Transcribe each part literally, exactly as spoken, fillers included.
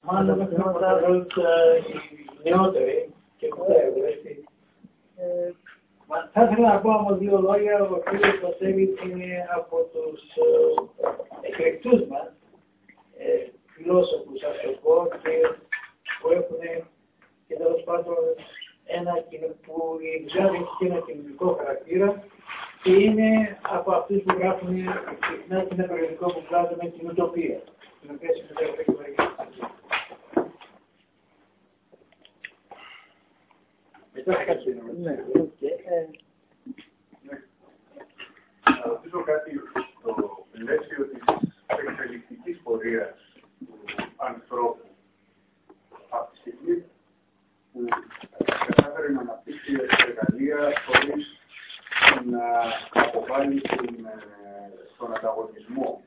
μάλλον με θέματα οι νεότεροι και κουτέρου, έτσι. Θα ήθελα να πω όμως δύο λόγια. Ο κύριος Βασίλης είναι από τους εκλεκτούς μας φιλόσοφους, ας το πω, και που έχουν και τέλος πάντων ένα που η δουλειά έχει ένα κοινωνικό χαρακτήρα και είναι από αυτούς που γράφουν συχνά ένα περιοδικό που βγάζουμε την Ουτοπία, την οποία συμμετέχουν και μερικές. Ναι, να ρωτήσω κάτι στο πλαίσιο της εξελικτικής πορείας του ανθρώπου. Από τη στιγμή που κατάφερε να αναπτύξει εργαλεία χωρίς να αποβάλει τον ανταγωνισμό,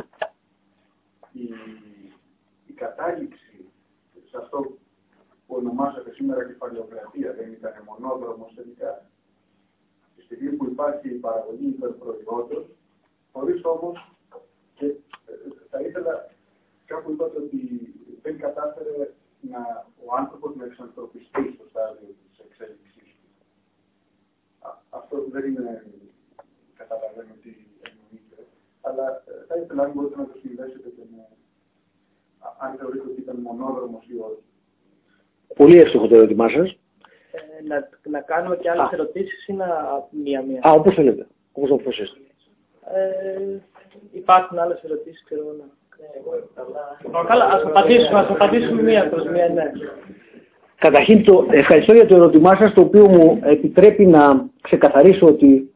η, η κατάληξη σε αυτό που ονομάζεται σήμερα κεφαλαιοκρατία, δεν ήταν μονόδρομος τελικά. Τη στιγμή που υπάρχει η παραγωγή υπερπροϊόντος, χωρίς όμως, και θα ήθελα, κάπου είπατε ότι δεν κατάφερε να, ο άνθρωπος να εξανθρωπιστεί στο στάδιο της εξέλιξής του. Α, αυτό δεν είναι, καταλαβαίνω τι εννοείται, αλλά θα ήθελα αν μπορείτε να το συνδέσετε και με, αν θεωρείτε ότι ήταν μονόδρομος ή όχι. Πολύ εύστοχο το ερώτημά σας. Ε, να, να κάνουμε και άλλες ερωτήσεις ή να μία-μία. Α, όπως θέλετε. Όπως αποφασίσετε. Ε, υπάρχουν άλλες ερωτήσεις, ξέρω να... Ναι, καλά, ας απαντήσουμε, ας απαντήσουμε μία προς μία, ναι. Καταρχήν, το, ευχαριστώ για το ερώτημά σας, το οποίο μου επιτρέπει να ξεκαθαρίσω ότι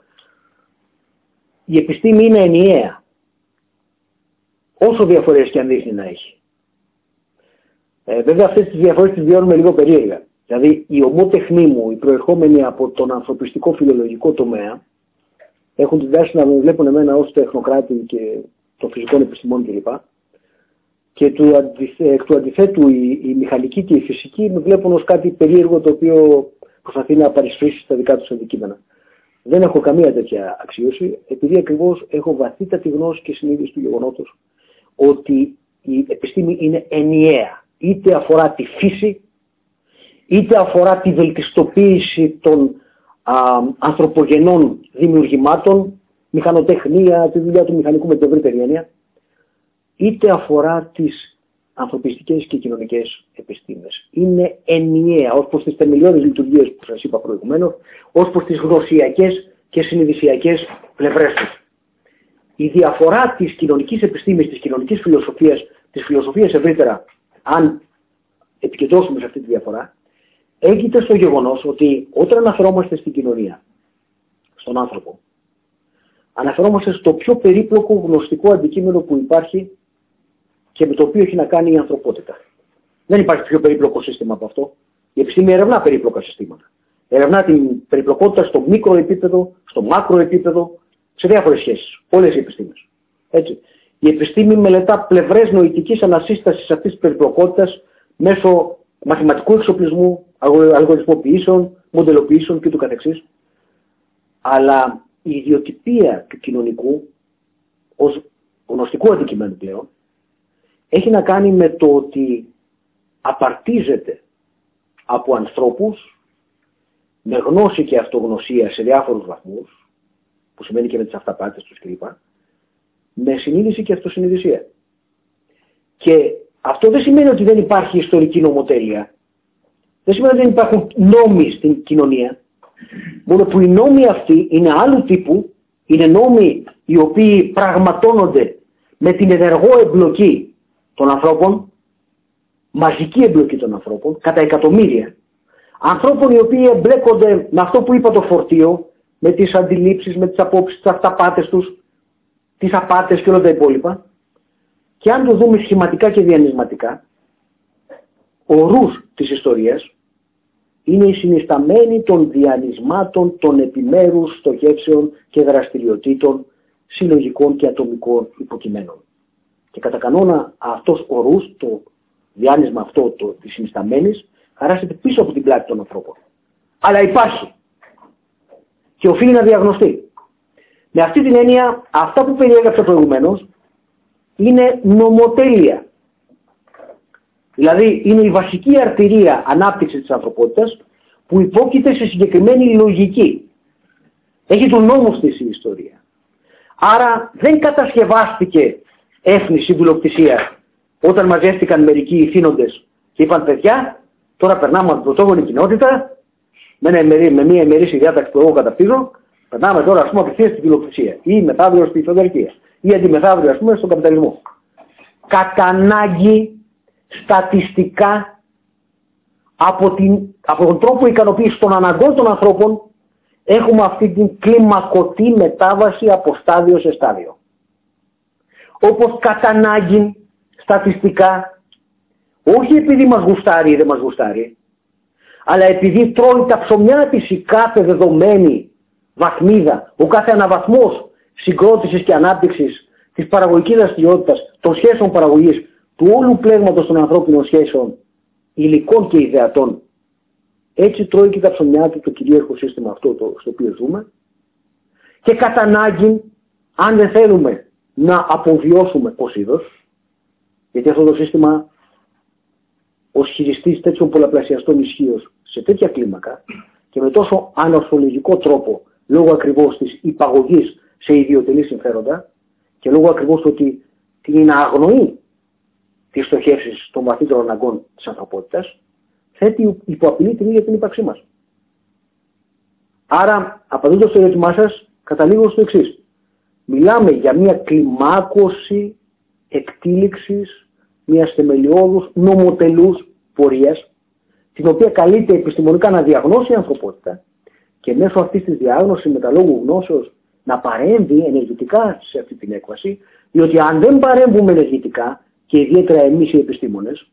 η επιστήμη είναι ενιαία. Όσο διαφορές και αν δείχνει να έχει. Ε, βέβαια αυτές τις διαφορές τις βιώνουμε λίγο περίεργα. Δηλαδή η ομότεχνή μου, οι προερχόμενοι από τον ανθρωπιστικό φιλολογικό τομέα, έχουν την τάση να με βλέπουν εμένα ως τεχνοκράτη και των φυσικών επιστημών κλπ. Και του, αντιθέ, εκ του αντιθέτου η, η μηχανική και η φυσική με βλέπουν ως κάτι περίεργο το οποίο προσπαθεί να παρισφρήσει στα δικά τους αντικείμενα. Δεν έχω καμία τέτοια αξίωση, επειδή ακριβώς έχω βαθύτατη γνώση και συνείδηση του γεγονότος ότι η επιστήμη είναι ενιαία. Είτε αφορά τη φύση, είτε αφορά τη βελτιστοποίηση των α, ανθρωπογενών δημιουργημάτων, μηχανοτεχνία, τη δουλειά του μηχανικού με την ευρύτερη έννοια, είτε αφορά τις ανθρωπιστικές και κοινωνικές επιστήμες. Είναι ενιαία ως προς τις θεμελιώδεις λειτουργίες που σας είπα προηγουμένως, ως προς τις γνωσιακές και συνειδησιακές πλευρές τους. Η διαφορά της κοινωνικής επιστήμης, της κοινωνικής φιλοσοφίας, της φιλοσοφίας ευρύτερα, αν επικεντρώσουμε σε αυτή τη διαφορά, έγκυται στο γεγονός ότι όταν αναφερόμαστε στην κοινωνία, στον άνθρωπο, αναφερόμαστε στο πιο περίπλοκο γνωστικό αντικείμενο που υπάρχει και με το οποίο έχει να κάνει η ανθρωπότητα. Δεν υπάρχει πιο περίπλοκο σύστημα από αυτό. Η επιστήμη ερευνά περίπλοκα συστήματα. Ερευνά την περιπλοκότητα στο μικρό επίπεδο, στο μάκρο επίπεδο, σε διάφορες σχέσεις. Όλες οι επιστήμες. Έτσι. Η επιστήμη μελετά πλευρές νοητικής ανασύστασης αυτής της περιπλοκότητας μέσω μαθηματικού εξοπλισμού, αλγοριθμοποιήσεων, μοντελοποιήσεων κ.ο.κ. Αλλά η ιδιοτυπία του κοινωνικού, ως γνωστικού αντικειμένου πλέον, έχει να κάνει με το ότι απαρτίζεται από ανθρώπους με γνώση και αυτογνωσία σε διάφορους βαθμούς, που σημαίνει και με τις αυταπάτες τους κλπ, με συνείδηση και αυτοσυνειδησία. Και αυτό δεν σημαίνει ότι δεν υπάρχει ιστορική νομοτέλεια. Δεν σημαίνει ότι δεν υπάρχουν νόμοι στην κοινωνία. Μόνο που οι νόμοι αυτοί είναι άλλου τύπου, είναι νόμοι οι οποίοι πραγματώνονται με την ενεργό εμπλοκή των ανθρώπων, μαζική εμπλοκή των ανθρώπων, κατά εκατομμύρια. Ανθρώπων οι οποίοι εμπλέκονται με αυτό που είπα το φορτίο, με τις αντιλήψεις, με τις απόψεις, τις αυταπάτες τους, τις απάτες και όλα τα υπόλοιπα. Και αν το δούμε σχηματικά και διανυσματικά, ο ρους της ιστορίας είναι η συνισταμένη των διανυσμάτων των επιμέρους στοχεύσεων και δραστηριοτήτων συλλογικών και ατομικών υποκειμένων. Και κατά κανόνα αυτός ο ρους, το διάνυσμα αυτό το, της συνισταμένης, χαράσεται πίσω από την πλάτη των ανθρώπων. Αλλά υπάρχει. Και οφείλει να διαγνωστεί. Με αυτή την έννοια, αυτά που περιέγραψα προηγουμένως είναι νομοτέλεια. Δηλαδή είναι η βασική αρτηρία ανάπτυξης της ανθρωπότητας που υπόκειται σε συγκεκριμένη λογική. Έχει τον νόμο της η ιστορία. Άρα δεν κατασκευάστηκε έθνη συμβουλοκτησία όταν μαζεύτηκαν μερικοί ηθήνοντες και είπαν παιδιά, τώρα περνάμε από την πρωτόγονη κοινότητα με, με μια ημερήσια διάταξη που εγώ καταπτύσσω, περνάμε τώρα ας πούμε απευθείας στην φιλοκτησία ή μεθαύριο στη φεουδαρχία ή αντιμεθαύριο ας πούμε στον καπιταλισμό. Κατά ανάγκη στατιστικά από, την, από τον τρόπο ικανοποίησης των αναγκών των ανθρώπων έχουμε αυτή την κλιμακωτή μετάβαση από στάδιο σε στάδιο. Όπως κατά ανάγκη στατιστικά, όχι επειδή μας γουστάρει ή δεν μας γουστάρει, αλλά επειδή τρώει τα ψωμιά της η κάθε δεδομένη βαθμίδα, ο κάθε αναβαθμός συγκρότησης και ανάπτυξης της παραγωγικής δραστηριότητας, των σχέσεων παραγωγής, του όλου πλέγματος των ανθρώπινων σχέσεων, υλικών και ιδεατών. Έτσι τρώει και τα ψωμιά του το κυρίαρχο σύστημα αυτό το, στο οποίο ζούμε. Και κατά ανάγκη, αν δεν θέλουμε να αποβιώσουμε ως είδος, γιατί αυτό το σύστημα ως χειριστής τέτοιων πολλαπλασιαστών ισχύως σε τέτοια κλίμακα και με τόσο ανορθολογικό τρόπο, λόγω ακριβώς της υπαγωγής σε ιδιωτελή συμφέροντα και λόγω ακριβώς του ότι την αγνοεί τις στοχεύσεις των βαθύτερων αναγκών της ανθρωπότητας, θέτει υπό απειλή την ίδια την ύπαρξή μας. Άρα, απαντώντας στο ερώτημά σας, καταλήγω στο εξής. Μιλάμε για μια κλιμάκωση εκτήληξης μιας θεμελιώδους νομοτελούς πορείας, την οποία καλείται επιστημονικά να διαγνώσει η ανθρωπότητα και μέσω αυτής της διάγνωσης με τα λόγου γνώσεως να παρέμβει ενεργητικά σε αυτή την έκβαση, διότι αν δεν παρέμβουμε ενεργητικά, και ιδιαίτερα εμείς οι επιστήμονες,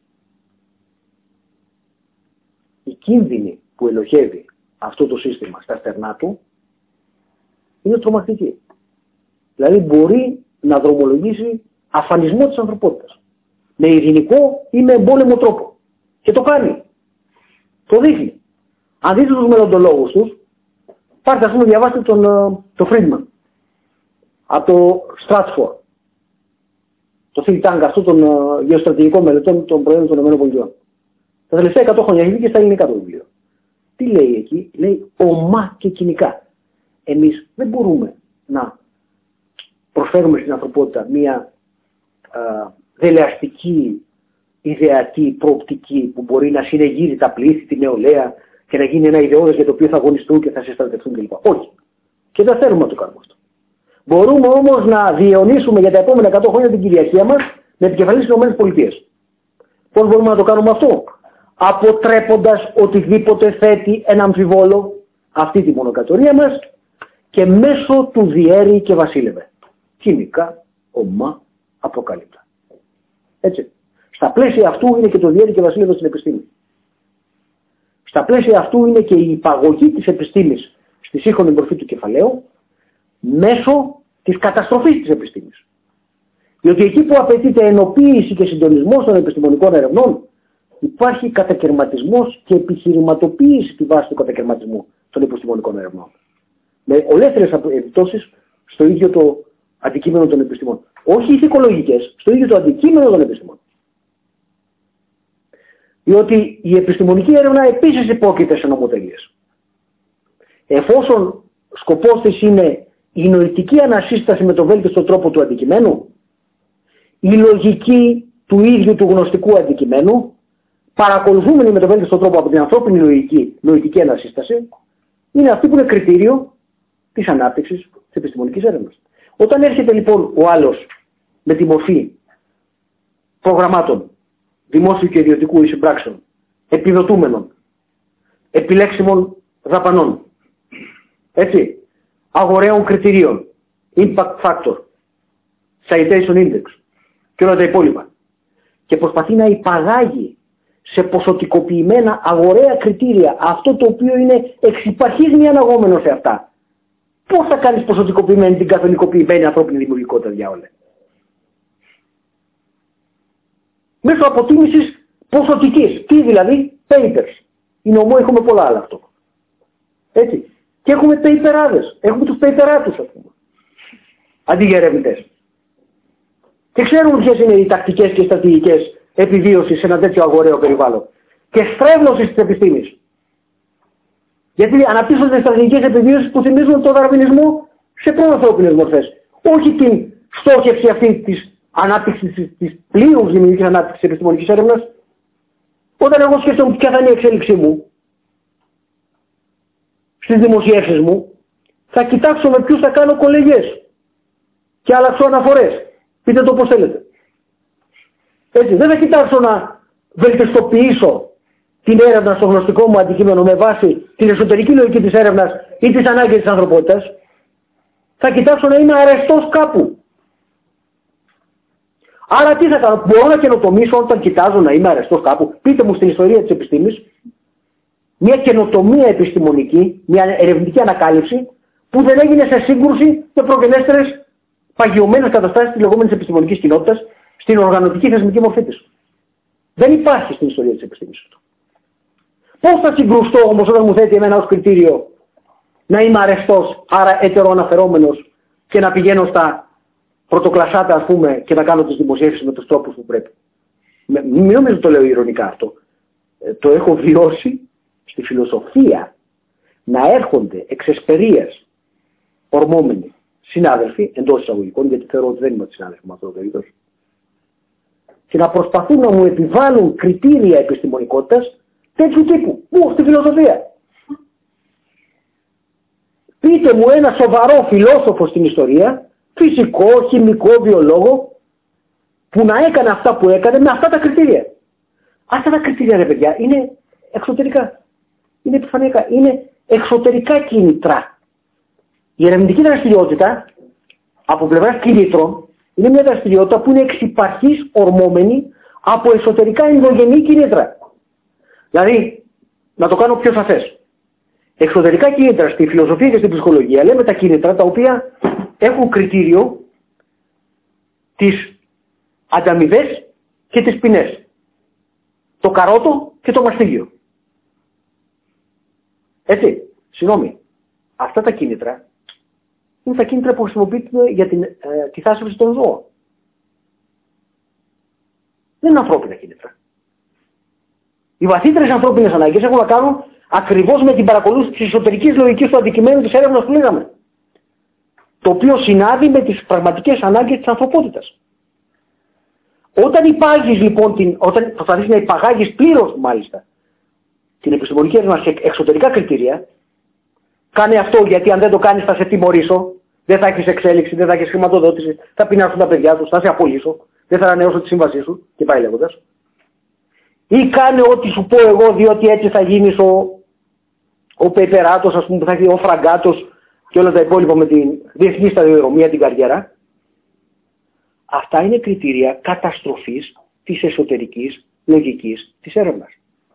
η κίνδυνη που ελοχεύει αυτό το σύστημα στα στερνά του είναι τρομακτική. Δηλαδή μπορεί να δρομολογήσει αφανισμό της ανθρωπότητας. Με ειρηνικό ή με εμπόλεμο τρόπο. Και το κάνει. Το δείχνει. Αν δείτε τους μελλοντολόγους τους, πάρτε ας πούμε διαβάστε τον το Friedman από το Stratford, το think tank αυτό των uh, γεωστρατηγικών μελετών των προϊόντων των ΗΠΑ. Τα τελευταία εκατό χρόνια έχει βγει και στα ελληνικά το βιβλίο. Τι λέει εκεί? Λέει ομά και κοινικά. Εμείς δεν μπορούμε να προσφέρουμε στην ανθρωπότητα μία uh, δελεαστική, ιδεατή, προοπτική που μπορεί να συνεγείρει τα πλήθη, τη νεολαία και να γίνει ένα ιδεώδες για το οποίο θα αγωνιστούν και θα συστρατευτούν κλπ. Όχι. Και δεν θέλουμε να το κάνουμε αυτό. Μπορούμε όμως να διαιωνίσουμε για τα επόμενα εκατό χρόνια την κυριαρχία μας με επικεφαλής στις ΗΠΑ. Πώς μπορούμε να το κάνουμε αυτό? Αποτρέποντας οτιδήποτε θέτει ένα αμφιβόλο αυτή τη μονοκατορία μας και μέσω του διέρη και βασίλευε. Κοινικά, ομά, αποκαλύπτα. Έτσι. Στα πλαίσια αυτού είναι και το διέρη και βασίλευε στην επιστήμη. Στα πλαίσια αυτού είναι και η υπαγωγή της επιστήμης στη σύγχρονη μορφή του κεφαλαίου μέσω της καταστροφής της επιστήμης. Διότι εκεί που απαιτείται ενοποίηση και συντονισμός των επιστημονικών ερευνών, υπάρχει κατακαιρματισμός και επιχειρηματοποίηση τη βάση του κατακαιρματισμού των επιστημονικών ερευνών. Με ολέθριες επιπτώσεις στο ίδιο το αντικείμενο των επιστημών. Όχι ηθικολογικές, στο ίδιο το αντικείμενο των επιστημών. Διότι η επιστημονική έρευνα επίσης υπόκειται σε νομοτελείες. Εφόσον σκοπός της είναι η νοητική ανασύσταση με τον βέλτιστο τρόπο του αντικειμένου, η λογική του ίδιου του γνωστικού αντικειμένου, παρακολουθούμενη με τον βέλτιστο τρόπο από την ανθρώπινη νοητική, νοητική ανασύσταση, είναι αυτή που είναι κριτήριο της ανάπτυξης της επιστημονικής έρευνας. Όταν έρχεται λοιπόν ο άλλος με τη μορφή προγραμμάτων δημόσιου και ιδιωτικού συμπράξεων, επιδοτούμενων, επιλέξιμων δαπανών, έτσι, αγοραίων κριτηρίων, impact factor, citation index και όλα τα υπόλοιπα, και προσπαθεί να υπαγάγει σε ποσοτικοποιημένα αγοραία κριτήρια αυτό το οποίο είναι εξ υπαρχής μη αναγόμενο σε αυτά. Πώς θα κάνεις ποσοτικοποιημένη την καθολικοποιημένη ανθρώπινη δημιουργικότητα, διάολε? Μέσω αποτίμησης ποσοτικής. Τι δηλαδή? Papers. Είναι ομό, έχουμε πολλά άλλα αυτό. Έτσι. Και έχουμε πεϊπεράδες. Έχουμε τους πεϊπεράτους, ας πούμε. Αντί για ερευνητές. Και ξέρουμε ποιες είναι οι τακτικές και στρατηγικές επιβίωση σε ένα τέτοιο αγοραίο περιβάλλον. Και στρέβλωση της επιστήμης. Γιατί αναπτύσσονται στρατηγικές επιβίωσης που θυμίζουν τον δαρβινισμό σε προανθρώπινες μορφές. Όχι την στόχευση αυτή της ανάπτυξης, της, της πλήρους δημιουργικής ανάπτυξης της επιστημονικής έρευνας. Όταν εγώ σκέφτομαι ποια θα είναι η εξέλιξή μου στις δημοσιεύσεις μου, θα κοιτάξω με ποιους θα κάνω κολεγιές και αλλάξω αναφορές. Πείτε το πώς θέλετε. Έτσι, δεν θα κοιτάξω να βελτιστοποιήσω την έρευνα στο γνωστικό μου αντικείμενο με βάση την εσωτερική λογική της έρευνας ή τις ανάγκες της ανθρωπότητας. Θα κοιτάξω να είμαι αρεστός κάπου. Άρα τι θα κάνω, μπορώ να καινοτομήσω όταν κοιτάζω να είμαι αρεστός κάπου. Πείτε μου στην ιστορία της επιστήμης μια καινοτομία επιστημονική, μια ερευνητική ανακάλυψη που δεν έγινε σε σύγκρουση με προγενέστερες παγιωμένες καταστάσεις της λεγόμενης επιστημονικής κοινότητας στην οργανωτική θεσμική μορφή της. Δεν υπάρχει στην ιστορία της επιστήμης αυτό. Πώς θα συγκρουστώ όμως όταν μου θέτει εμένα ως κριτήριο να είμαι αρεστός, άρα ετεροαναφερόμενος και να πηγαίνω στα πρωτοκλασσάτα, ας πούμε, και να κάνω τις δημοσίευσεις με τους τρόπους που πρέπει. Μην νομίζω το λέω ειρωνικά αυτό. Ε, το έχω βιώσει στη φιλοσοφία να έρχονται εξ εσπερίας ορμόμενοι συνάδελφοι, εντός εισαγωγικών, γιατί θεωρώ ότι δεν είμαι συνάδελφοι με αυτό το περίπτωση, και να προσπαθούν να μου επιβάλλουν κριτήρια επιστημονικότητας τέτοιου τύπου. Πού, στη φιλοσοφία. Πείτε μου ένα σοβαρό φιλόσοφο στην ιστορία, φυσικό, χημικό, βιολόγο, που να έκανε αυτά που έκανε με αυτά τα κριτήρια. Αυτά τα κριτήρια, ρε παιδιά, είναι εξωτερικά. Είναι επιφανειακά. Είναι εξωτερικά κίνητρα. Η ερευνητική δραστηριότητα, από πλευράς κινήτρων, είναι μια δραστηριότητα που είναι εξυπαρχής ορμόμενη από εσωτερικά ενδογενή κίνητρα. Δηλαδή, να το κάνω πιο σαφές. Εξωτερικά κίνητρα στη φιλοσοφία και στην ψυχολογία λέμε τα κίνητρα τα οποία έχουν κριτήριο τις ανταμοιβές και τις ποινές. Το καρότο και το μαστίγιο. Έτσι, συγγνώμη. Αυτά τα κίνητρα είναι τα κίνητρα που χρησιμοποιούνται για την, ε, τη θάσευση των ζώων. Δεν είναι ανθρώπινα κίνητρα. Οι βαθύτερες ανθρώπινες ανάγκες έχουν να κάνουν ακριβώς με την παρακολούθηση της εσωτερικής λογικής του αντικειμένου της έρευνας που λέγαμε. Το οποίο συνάδει με τις πραγματικές ανάγκες της ανθρωπότητας. Όταν υπάγεις λοιπόν, την, όταν προσπαθείς να υπαγάγεις πλήρως μάλιστα την επιστημονική έρευνα σε εξωτερικά κριτήρια, κάνε αυτό γιατί αν δεν το κάνεις θα σε τιμωρήσω, δεν θα έχεις εξέλιξη, δεν θα έχεις χρηματοδότηση, θα πεινάσουν τα παιδιά σου, θα σε απολύσω, δεν θα ανανεώσω τη σύμβασή σου και πάει λέγοντας. Ή κάνε ό,τι σου πω εγώ διότι έτσι θα γίνεις ο, ο πεπεράτος, ας πούμε, θα γίνει ο φραγκάτος και όλα τα υπόλοιπα με την διεθνή σταδιοδρομία, την καριέρα. Αυτά είναι κριτήρια καταστροφής της εσωτερικής λογικής της έρευνας.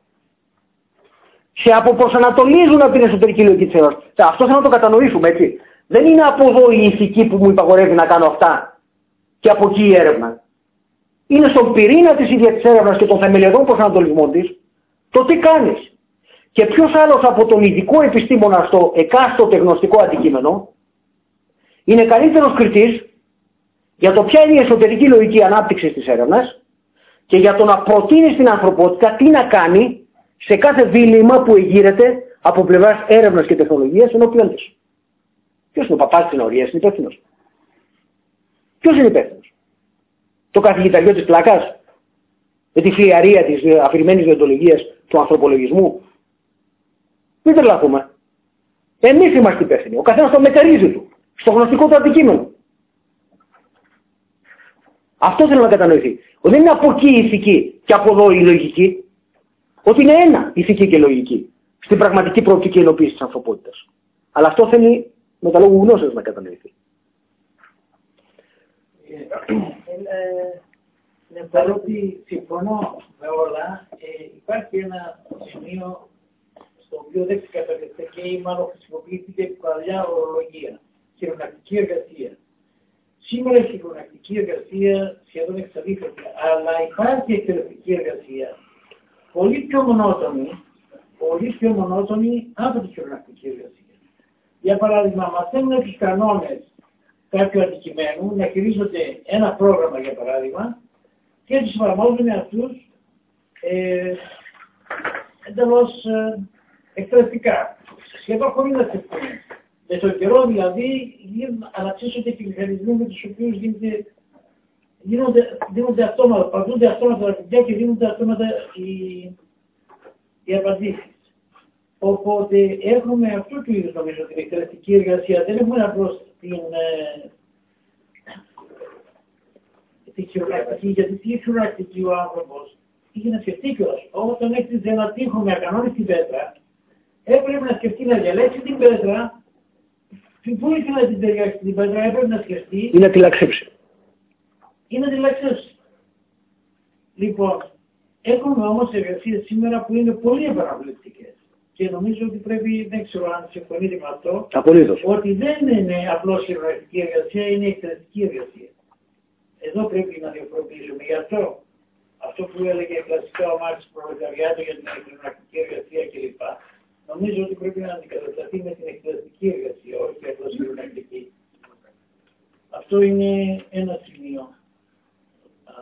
Σε αποπροσανατολίζουν από την εσωτερική λογική της έρευνας. Αυτό θέλω να το κατανοήσουμε, έτσι. Δεν είναι από εδώ η ηθική που μου υπαγορεύει να κάνω αυτά και από εκεί η έρευνα. Είναι στον πυρήνα της ίδιας της έρευνας και των θεμελιωδών προσανατολισμών της το τι κάνεις. Και ποιος άλλος από τον ειδικό επιστήμονα στο εκάστοτε γνωστικό αντικείμενο είναι καλύτερος κριτής για το ποια είναι η εσωτερική λογική ανάπτυξη της έρευνας και για το να προτείνει στην ανθρωπότητα τι να κάνει σε κάθε δίλημμα που εγείρεται από πλευράς έρευνας και τεχνολογίας ενώπιον της. Ποιος είναι ο παπάς της ναωρίας, είναι υπεύθυνος. Ποιος είναι υπεύθυνος. Το καθηγηταριό της πλάκας, με τη φλιαρία της αφηρημένης διοντολογίας του ανθρωπολογισμού. Μην τρελαθούμε. Εμείς είμαστε υπεύθυνοι. Ο καθένας το μετερίζει του, στο γνωστικό του αντικείμενο. Αυτό θέλω να κατανοηθεί. Δεν είναι από εκεί η ηθική και από εδώ η λογική. Ότι είναι ένα ηθική και λογική στην πραγματική προοπτική ενοποίηση της ανθρωπότητας. Αλλά αυτό θέλει με τα λόγου γνώσεως να κατανοηθεί. Ναι, παρότι συμφωνώ με όλα, ε, υπάρχει ένα σημείο στο οποίο δεν ξεκαθαριστεί και μάλλον χρησιμοποιήθηκε παλιά ορολογία, χειρονακτική εργασία. Σήμερα η χειρονακτική εργασία σχεδόν εξαλείφθηκε, αλλά υπάρχει εκτελεστική εργασία πολύ πιο μονότονη, πολύ πιο μονότονη από τη χειρονακτική εργασία. Για παράδειγμα, μαθαίνουν τους κανόνες κάποιου αντικειμένου, να χειρίζονται ένα πρόγραμμα για παράδειγμα, και τους εφαρμόζουμε αυτούς ε, εντελώς ε, εκπαιδευτικά. Σχεδόν χωρίς να σκεφτούμε. Με τον καιρό δηλαδή αναπτύσσονται και οι μηχανισμοί με τους οποίους γίνεται, γίνονται, δίνονται αυτόματα, παντούνται αυτόματα τα παιδιά και δίνονται αυτόματα οι, οι απαντήσεις. Οπότε έχουμε αυτού του είδους νομίζω την εκπαιδευτική εργασία. Δεν έχουμε απλώς την, ε, την χειρονακτική, γιατί τι χειρονακτική ο άνθρωπος είχε να σκεφτεί κιόλας. Όταν έκτιζε ένα τείχο με ακανόνιστη πέτρα, έπρεπε να σκεφτεί να διαλέξει την πέτρα. Πού ήθελε να την ταιριάξει την πέτρα, έπρεπε να σκεφτεί. Ή να τη λαξίψει. Ή να τη λαξίψει. Λοιπόν, έχουμε όμως εργασίες σήμερα που είναι πολύ επαναβλεπτικές. Και νομίζω ότι πρέπει, δεν ξέρω αν συμφωνείτε με αυτό, απολύτως, ότι δεν είναι απλώς χειρονακτική εργασία, είναι εκπαιδευτική εργασία. Εδώ πρέπει να διαφοροποιήσουμε. Γι' αυτό, αυτό που έλεγε κλασικά ο Μάρξ προλεταριάτο για την χειρονακτική εργασία κλπ. Νομίζω ότι πρέπει να αντικατασταθεί με την εκπαιδευτική εργασία, όχι απλώς χειρονακτική. Αυτό είναι ένα σημείο. Α,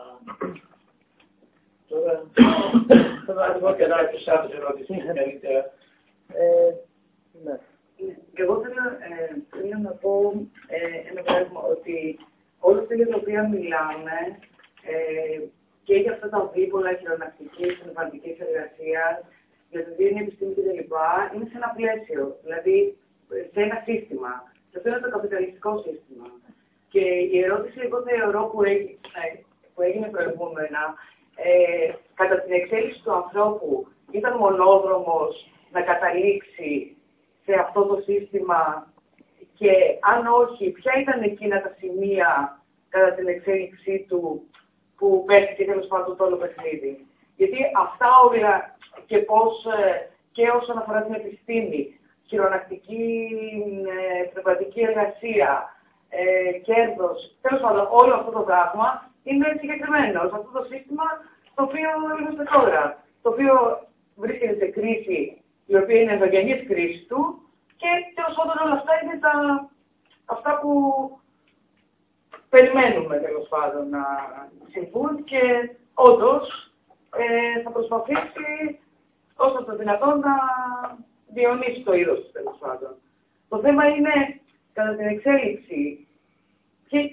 τώρα, θα δω και κάποιες άλλες ερωτήσεις καλύτερα. Ε, ναι. Και εγώ θέλω, ε, θέλω να πω ε, ένα πράγμα, ότι όλα αυτά για τα οποία μιλάμε ε, και για αυτά τα δίπολλα χειρονακτικής, πνευματικής εργασίας, για την διεθνή επιστήμη κτλ. Είναι σε ένα πλαίσιο, δηλαδή σε ένα σύστημα. Και αυτό είναι το καπιταλιστικό σύστημα. Και η ερώτηση, εγώ θεωρώ που έγινε, που έγινε προηγούμενα, ε, κατά την εξέλιξη του ανθρώπου, ήταν μονόδρομος να καταλήξει σε αυτό το σύστημα και αν όχι, ποια ήταν εκείνα τα σημεία κατά την εξέλιξή του που πέφτει τέλος πάντων το όλο παιχνίδι. Γιατί αυτά όλα και πώς και όσον αφορά την επιστήμη, χειρονακτική, ε, πνευματική εργασία, ε, κέρδος, τέλος πάντων όλο αυτό το πράγμα είναι συγκεκριμένο σε αυτό το σύστημα το οποίο είμαστε τώρα, το οποίο βρίσκεται σε κρίση η οποία είναι ενδογενής κρίση του και τέλος πάντων όλα αυτά είναι τα, αυτά που περιμένουμε τέλος πάντων να συμβούν και όντως ε, θα προσπαθήσει όσο το δυνατόν να διαιωνίσει το είδος του τέλος πάντων. Το θέμα είναι κατά την εξέλιξη και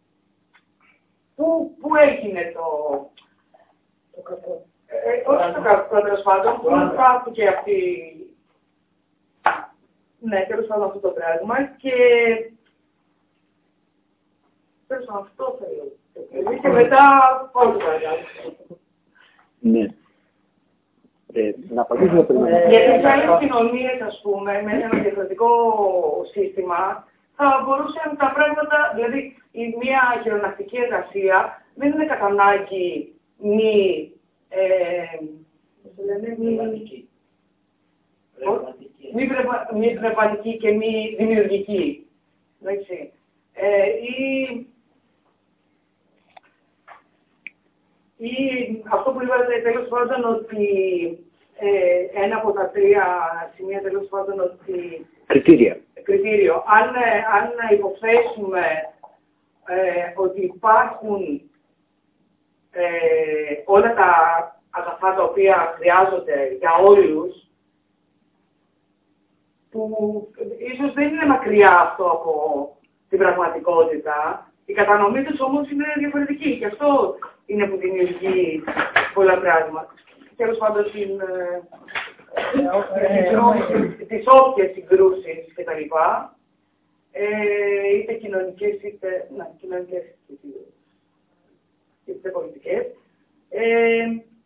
πού, πού έγινε το, το κακό. Ε, όχι το κακό τέλος πάντων, πού υπάρχει αυτή. Ναι, τέλος πάντων αυτό το πράγμα και τέλος πάντων αυτό θέλω. Και μετά πώς το παρακάτω. Ναι. Ε, να απαντήσουμε πριν. Γιατί σε άλλες κοινωνίες, ας πούμε, με ένα διαφορετικό σύστημα, θα μπορούσαν τα πράγματα, δηλαδή η μία χειρονακτική εργασία δεν είναι κατά ανάγκη μη, ε, Πνευματική. μη, πνευμα, μη πνευματική και μη δημιουργική. Εντάξει. Ε, ή, ή αυτό που είπατε τέλος πάντων ότι ε, ένα από τα τρία σημεία τέλος πάντων ότι κριτήρια. κριτήριο. Αν, αν υποθέσουμε ε, ότι υπάρχουν ε, όλα τα αγαθά τα οποία χρειάζονται για όλους, που ίσως δεν είναι μακριά αυτό από την πραγματικότητα, η κατανομή τους όμως είναι διαφορετική και αυτό είναι που δημιουργεί πολλά πράγματα. Τέλος πάντων, την, τις όποιες συγκρούσεις κτλ. Ε, είτε κοινωνικές είτε, ναι, κοινωνικές είτε πολιτικές. Ε,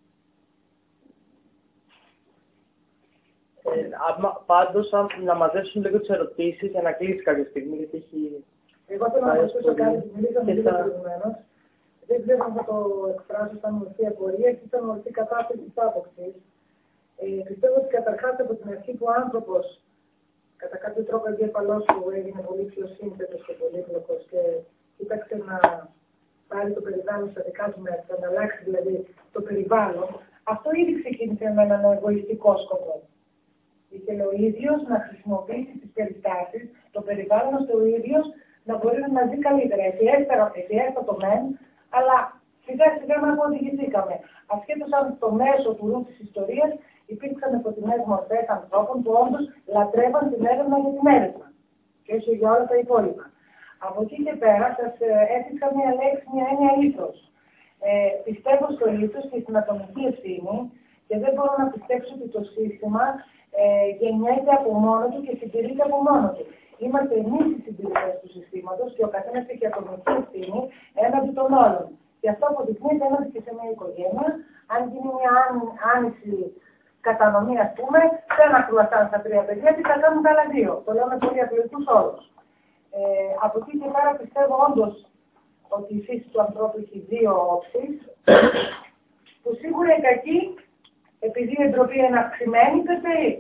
Ε, πάντως, να μαζέψουν λίγο τις ερωτήσεις για να κλείσει κάποια στιγμή, γιατί έχει... Εγώ θέλω να ρωτήσω κάτι που μιλήσαμε λίγο προηγουμένως. Δεν ξέρω αν θα το εκφράσω σαν μορφή απορία ή σαν μορφή κατάθεση της άποψης. Ε, πιστεύω ότι καταρχάς από την αρχή που ο άνθρωπος, κατά κάποιο τρόπο εγκέφαλός του έγινε πολύ πιο σύνθετος και πολύπλοκος και κοίταξε να πάρει το περιβάλλον στα δικά του μέτρα, να αλλάξει δηλαδή το περιβάλλον, αυτό ήδη ξεκίνησε με έναν εγωιστικό σκοπό. Ήθελε ο ίδιος να χρησιμοποιήσει τις περιστάσεις, το περιβάλλον ώστε ο ίδιος να μπορεί να ζει καλύτερα. Εφιέστατο μεν, αλλά σιγά σιγά να οδηγηθήκαμε. Ασχέτως αν στο μέσο του ρου της ιστορίας υπήρξαν φωτεινές μορφές ανθρώπων που όντως λατρεύαν την έρευνα για την έρευνα. Και όσο για όλα τα υπόλοιπα. Από εκεί και πέρα σας έφυγα μια λέξη, μια έννοια ήθος. Ε, πιστεύω στο ήθος και στην ατομική ευθύνη και δεν μπορώ να πιστέψω ότι το σύστημα ε, γεννιέται από μόνο του και συντηρείται από μόνο του. Είμαστε εμείς οι συντηρητές του συστήματος και ο καθένας έχει ατομική ευθύνη έναντι των όλων. Και αυτό αποδεικνύεται έναντι και σε μια οικογένεια. Αν γίνει μια άνηση κατανομή, ας πούμε, σε ένα κρουασάν στα τρία παιδιά, τι θα κάνουν τα άλλα δύο. Το λέω με πολύ απλοϊκούς όρους. Ε, από εκεί και πέρα πιστεύω όντως ότι η φύση του ανθρώπου έχει δύο όψεις, που σίγουρα η κακή, επειδή η εντροπή είναι αυξημένη, πεθαίνει.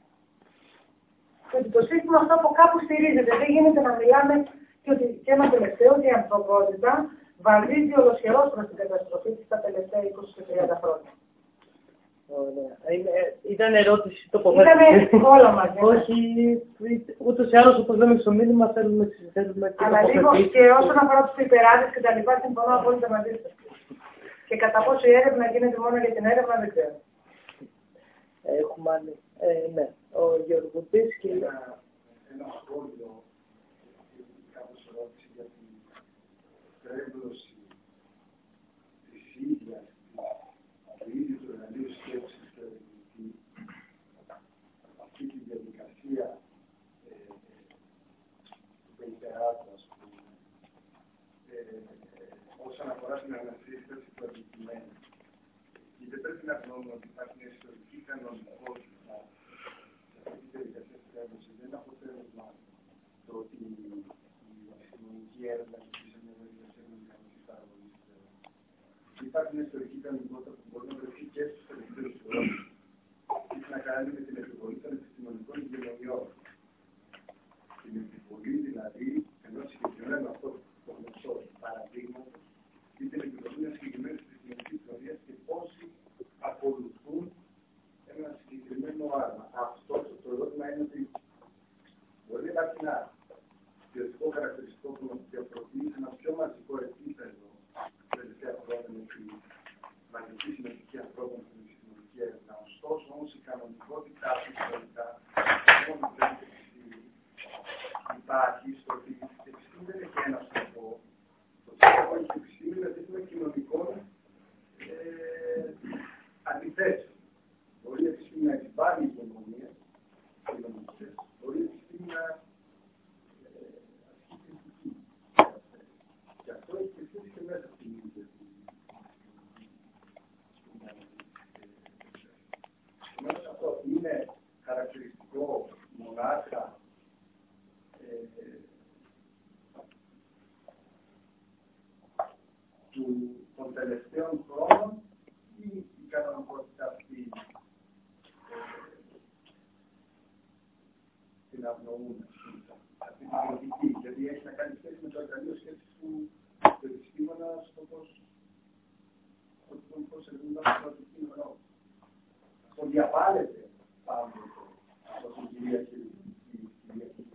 Και ότι το σύστημα αυτό από κάπου στηρίζεται. Δεν γίνεται να μιλάμε και, ότι, και ένα τελευταίο ότι η ανθρωπότητα βαδίζει ολοσχερός προς την καταστροφή της τα τελευταία είκοσι με τριάντα χρόνια. Ωραία. Ήταν ερώτηση τοποθέτηση. Ήταν ερώτηση όλα μαζί. Όχι, ούτως ή άλλως, όπως λέμε στο μήνυμα, θέλουμε και τοποθετήσεις. Αλλά λίγο και όσον αφορά τους υπεράδες και τα λοιπά, συμφωνώ απόλυτα μαζί σας. Και κατά πόσο η έρευνα γίνεται μόνο για την έρευνα, δεν ξέρω. Έχουμε άλλη. Ε, ναι, ο Γεωργουτής και... Ένα, ένα σχόλιο, κάπως ερώτηση για την τρέβλωση της ίδιας, του ίδιου του εργαλείου σκέψης θεωρητική, αυτή τη διαδικασία ε, του Πεντεράτου, ας πούμε, ε, όσον αφορά την ανασύσταση του αντικειμένου. Γιατί δεν πρέπει να γνωρίζουμε ότι υπάρχει μια ιστορική κανονικότητα σε αυτή τη διαδικασία της έρευνας. Δεν είναι αποτέλεσμα το ότι η επιστημονική έρευνα έχει σε μια διαδικασία με μηχανική παραγωγή. Υπάρχει μια ιστορική κανονικότητα που μπορεί να βρεθεί και στους τελευταίους χρόνους. Έχει να κάνει με την επιβολή των επιστημονικών ηγεμονιών. Την επιβολή δηλαδή ενός συγκεκριμένου αυτό το γνωστό παραδείγματος ή την επιβολή μιας συγκεκριμένης επιστημονικής θεωρίας και πόσοι ακολουθούν ένα συγκεκριμένο άρμα. Αυτό το ερώτημα είναι ότι μπορεί να υπάρχει ένα ποιοτικό χαρακτηριστικό που να διαφοροποιεί σε ένα πιο μαζικό επίπεδο τελευταία χρόνια με τη μαζική συμμετοχή ανθρώπων στην επιστημονική έρευνα. Ωστόσο, όμως, η κανονικότητά του ιστορικά μόνο δεν υπάρχει στο ότι η επιστήμη δεν έχει ένα σκοπό. Το σκοπό της επιστήμης είναι να δείχνουμε κοινωνικών ε, αντιθέσεων. Μπορεί η επιστήμη να επιβάλλει ηγεμονίες κοινωνικές, μπορεί η επιστήμη να ασκεί κριτική. Και αυτό έχει κριτική και μέσα στην ίδια. Επομένως αυτό είναι χαρακτηριστικό μονάχα ε, του, των τελευταίων χρόνων ή η κανονικότητα αυτή ε, την αγνοούν αυτή την κριτική, γιατί έχει να κάνει σχέση με το εργαλείο σκέψης του επιστήμονα στο πώς πώς εργαζόταν το αντικείμενο. Αυτό διαβάλλεται πάνω από την κυρία και την κυρία και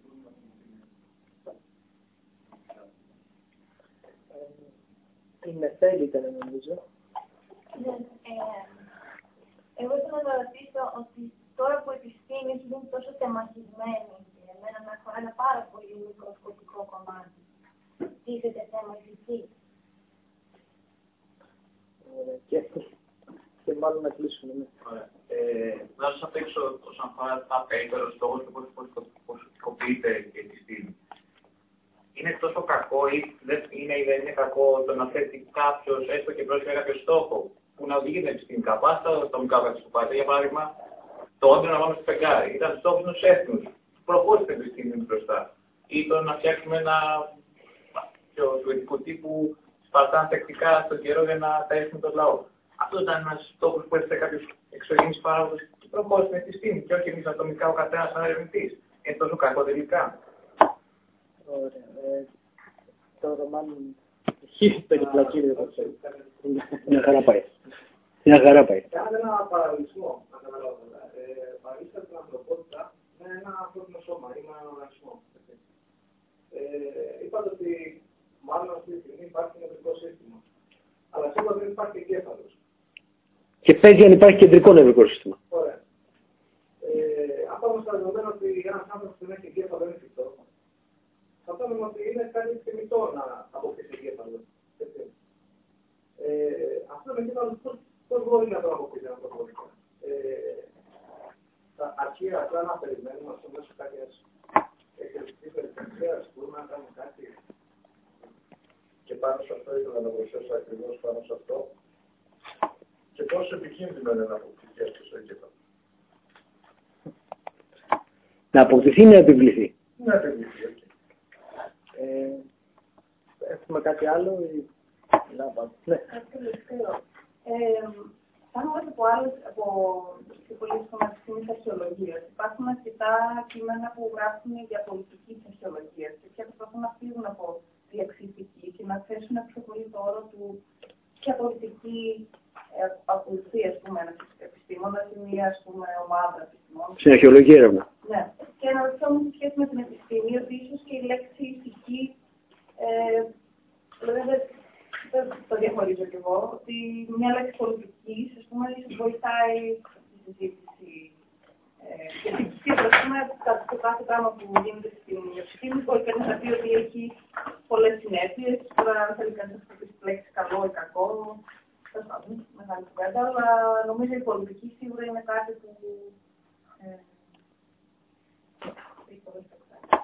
Η Μεθέλη ήταν, νομίζω. Εγώ ήθελα να ρωτήσω ότι τώρα που η επιστήμη έχει γίνει τόσο τεμαχισμένη και εμένα με αφορά ένα πάρα πολύ μικροσκοπικό κομμάτι, τίθεται θέμα ηθικής. Και, και μάλλον να κλείσουμε. Ναι. Ε, να σας απέξω όσον αφορά τα paper, ο στόχος και πώς πολιτικοποιείται η επιστήμη. Είναι τόσο κακό ή δεν είναι ή δεν είναι κακό το να θέτει κάποιος, έστω και πρόσφυγε κάποιο στόχο, που να οδηγεί την επιστήμη κάπου, στο ατομικά κατασκοπάτε. Για παράδειγμα, το όντιο να πάμε στο φεγγάρι. Ήταν στόχος ενός έθνους που προχώρησε την επιστήμη μπροστά. Ή το να φτιάξουμε ένα πιο σουηδικού τύπου σπαρτάν τεκτικά στον καιρό για να ταΐσουμε τον λαό. Αυτό ήταν ένας στόχος που έθεσε κάποιος εξωγενής παράγοντας και προχώρησε την επιστήμη. Και όχι εμείς ατομικά ο καθένας σαν ερευνητής. Είναι τόσο κακό τελικά. Ωραία. Ε, τώρα μάλλον έχει περιπλακεί λίγο. Μια χαρά πάει. Μια χαρά πάει. Κάνετε ένα παραλληλισμό, να καταλάβω. Παραλύσατε την ανθρωπότητα με ένα ανθρώπινο σώμα ή με έναν οργανισμό. Ε, είπατε ότι μάλλον αυτή τη στιγμή υπάρχει νευρικό σύστημα. Αλλά σίγουρα δεν υπάρχει εγκέφαλος. Και παίζει αν υπάρχει κεντρικό νευρικό σύστημα. Ωραία. Ε, αυτό όμως το δεδομένο ότι ένας άνθρωπος που δεν έχει εγκέφαλο είναι φυκτό. Θα θέλουμε ότι είναι κάτι θεμιτό να αποκτήσει εγκέφαλο. Ε, αυτό το εγκέφαλο πώς μπορεί να το αποκτήσει ανθρωπότητα. Ε, Αρχή απλά να περιμένουμε αυτό μέσω κάποιας εξαιρετικής περιπτωσίας, μπορούμε να κάνουμε κάτι. Και πάνω σε αυτό ήθελα να προσθέσω ακριβώς πάνω σε αυτό. Και πόσο επικίνδυνο είναι να αποκτηθεί αυτό το εγκέφαλο. Να αποκτηθεί ή να επιβληθεί. Να επιβληθεί, ok. Ε, έχουμε κάτι άλλο ή... Να πάμε. Ναι. Πάνω από άλλες, από σχολές κομματικής αρχαιολογίας, υπάρχουν αρκετά κείμενα που γράφουν για πολιτική αρχαιολογία και πια προσπαθούν να φύγουν από τη αξιιστική και να θέσουν πιο πολύ το όρο του ποια πολιτική ακολουθεί, ας πούμε, ένας επιστήμονας ή μια, ας πούμε, ομάδα επιστήμονων. Στην αρχαιολογική έρευνα. Ναι. Και να ρωτήσω όμως σε σχέση με την επιστήμη, ότι ίσως και η λέξη ηθική, ε, δηλαδή δεν το διαχωρίζω κι εγώ, ότι μια λέξη πολιτικής, ας πούμε, ίσως βοηθάει στη συζήτηση. Ε, γιατί σίγουρα, ας πούμε, το κάθε πράγμα που γίνεται στην επιστήμη μπορεί κανείς να πει ότι έχει πολλές συνέπειες. Τώρα, αν θέλει κανείς να χρησιμοποιήσει τη λέξη καλό ή κακό, θα σας πω, μεγάλη κουβέντα, αλλά νομίζω η πολιτική σίγουρα είναι κάτι που ε, έχει πολλές εξάρτησεις.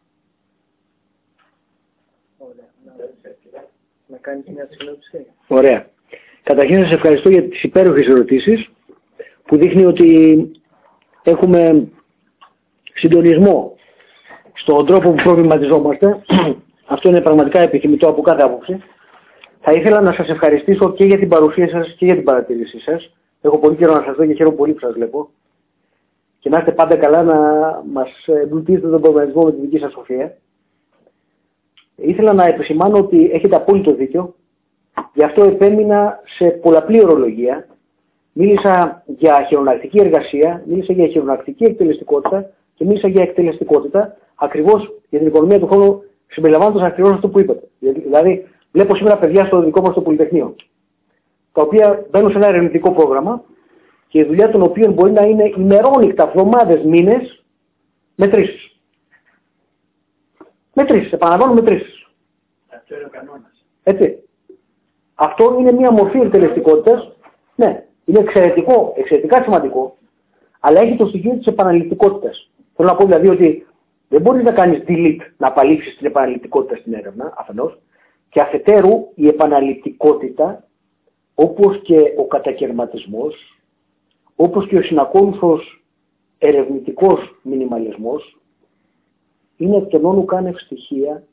Ωραία. Να κάνεις μια συνόψη. Ωραία. Καταρχήν σας ευχαριστώ για τις υπέροχες ερωτήσεις που δείχνει ότι έχουμε συντονισμό στον τρόπο που προβληματιζόμαστε. Αυτό είναι πραγματικά επιθυμητό από κάθε άποψη. Θα ήθελα να σας ευχαριστήσω και για την παρουσία σας και για την παρατήρησή σας. Έχω πολύ καιρό να σας δω και χαίρομαι πολύ που σας βλέπω. Και να είστε πάντα καλά να μας εμπλουτίσετε τον προβληματισμό με τη δική σας σοφία. Ήθελα να επισημάνω ότι έχετε απόλυτο δίκιο. Γι' αυτό επέμεινα σε πολλαπλή ορολογία. Μίλησα για χειρονακτική εργασία, μίλησα για χειρονακτική εκτελεστικότητα και μίλησα για εκτελεστικότητα ακριβώς για την οικονομία του χρόνου, συμπεριλαμβάνοντας ακριβώς αυτό που είπατε. Δηλαδή, βλέπω σήμερα παιδιά στο δικό μας το Πολυτεχνείο, τα οποία μπαίνουν σε ένα ερευνητικό πρόγραμμα και η δουλειά των οποίων μπορεί να είναι ημερόνυχτα, εβδομάδες, μήνες, μετρήσεις. Μετρήσεις, επαναλαμβάνω μετρήσεις. Αυτό είναι ο κανόνας. Έτσι. Αυτό είναι μια μορφή εκτελεστικότητας. Ναι, είναι εξαιρετικό, εξαιρετικά σημαντικό, αλλά έχει το στοιχείο της επαναληπτικότητας. Θέλω να πω δηλαδή ότι δεν μπορείς να κάνεις delete, να απαλείψεις την επαναληπτικότητα στην έρευνα, αφενός, και αφετέρου η επαναληπτικότητα, όπως και ο κατακαιρματισμός, όπως και ο συνακόλουθος ερευνητικός μινιμαλισμός, είναι εκ των όνου κάνευ στοιχεία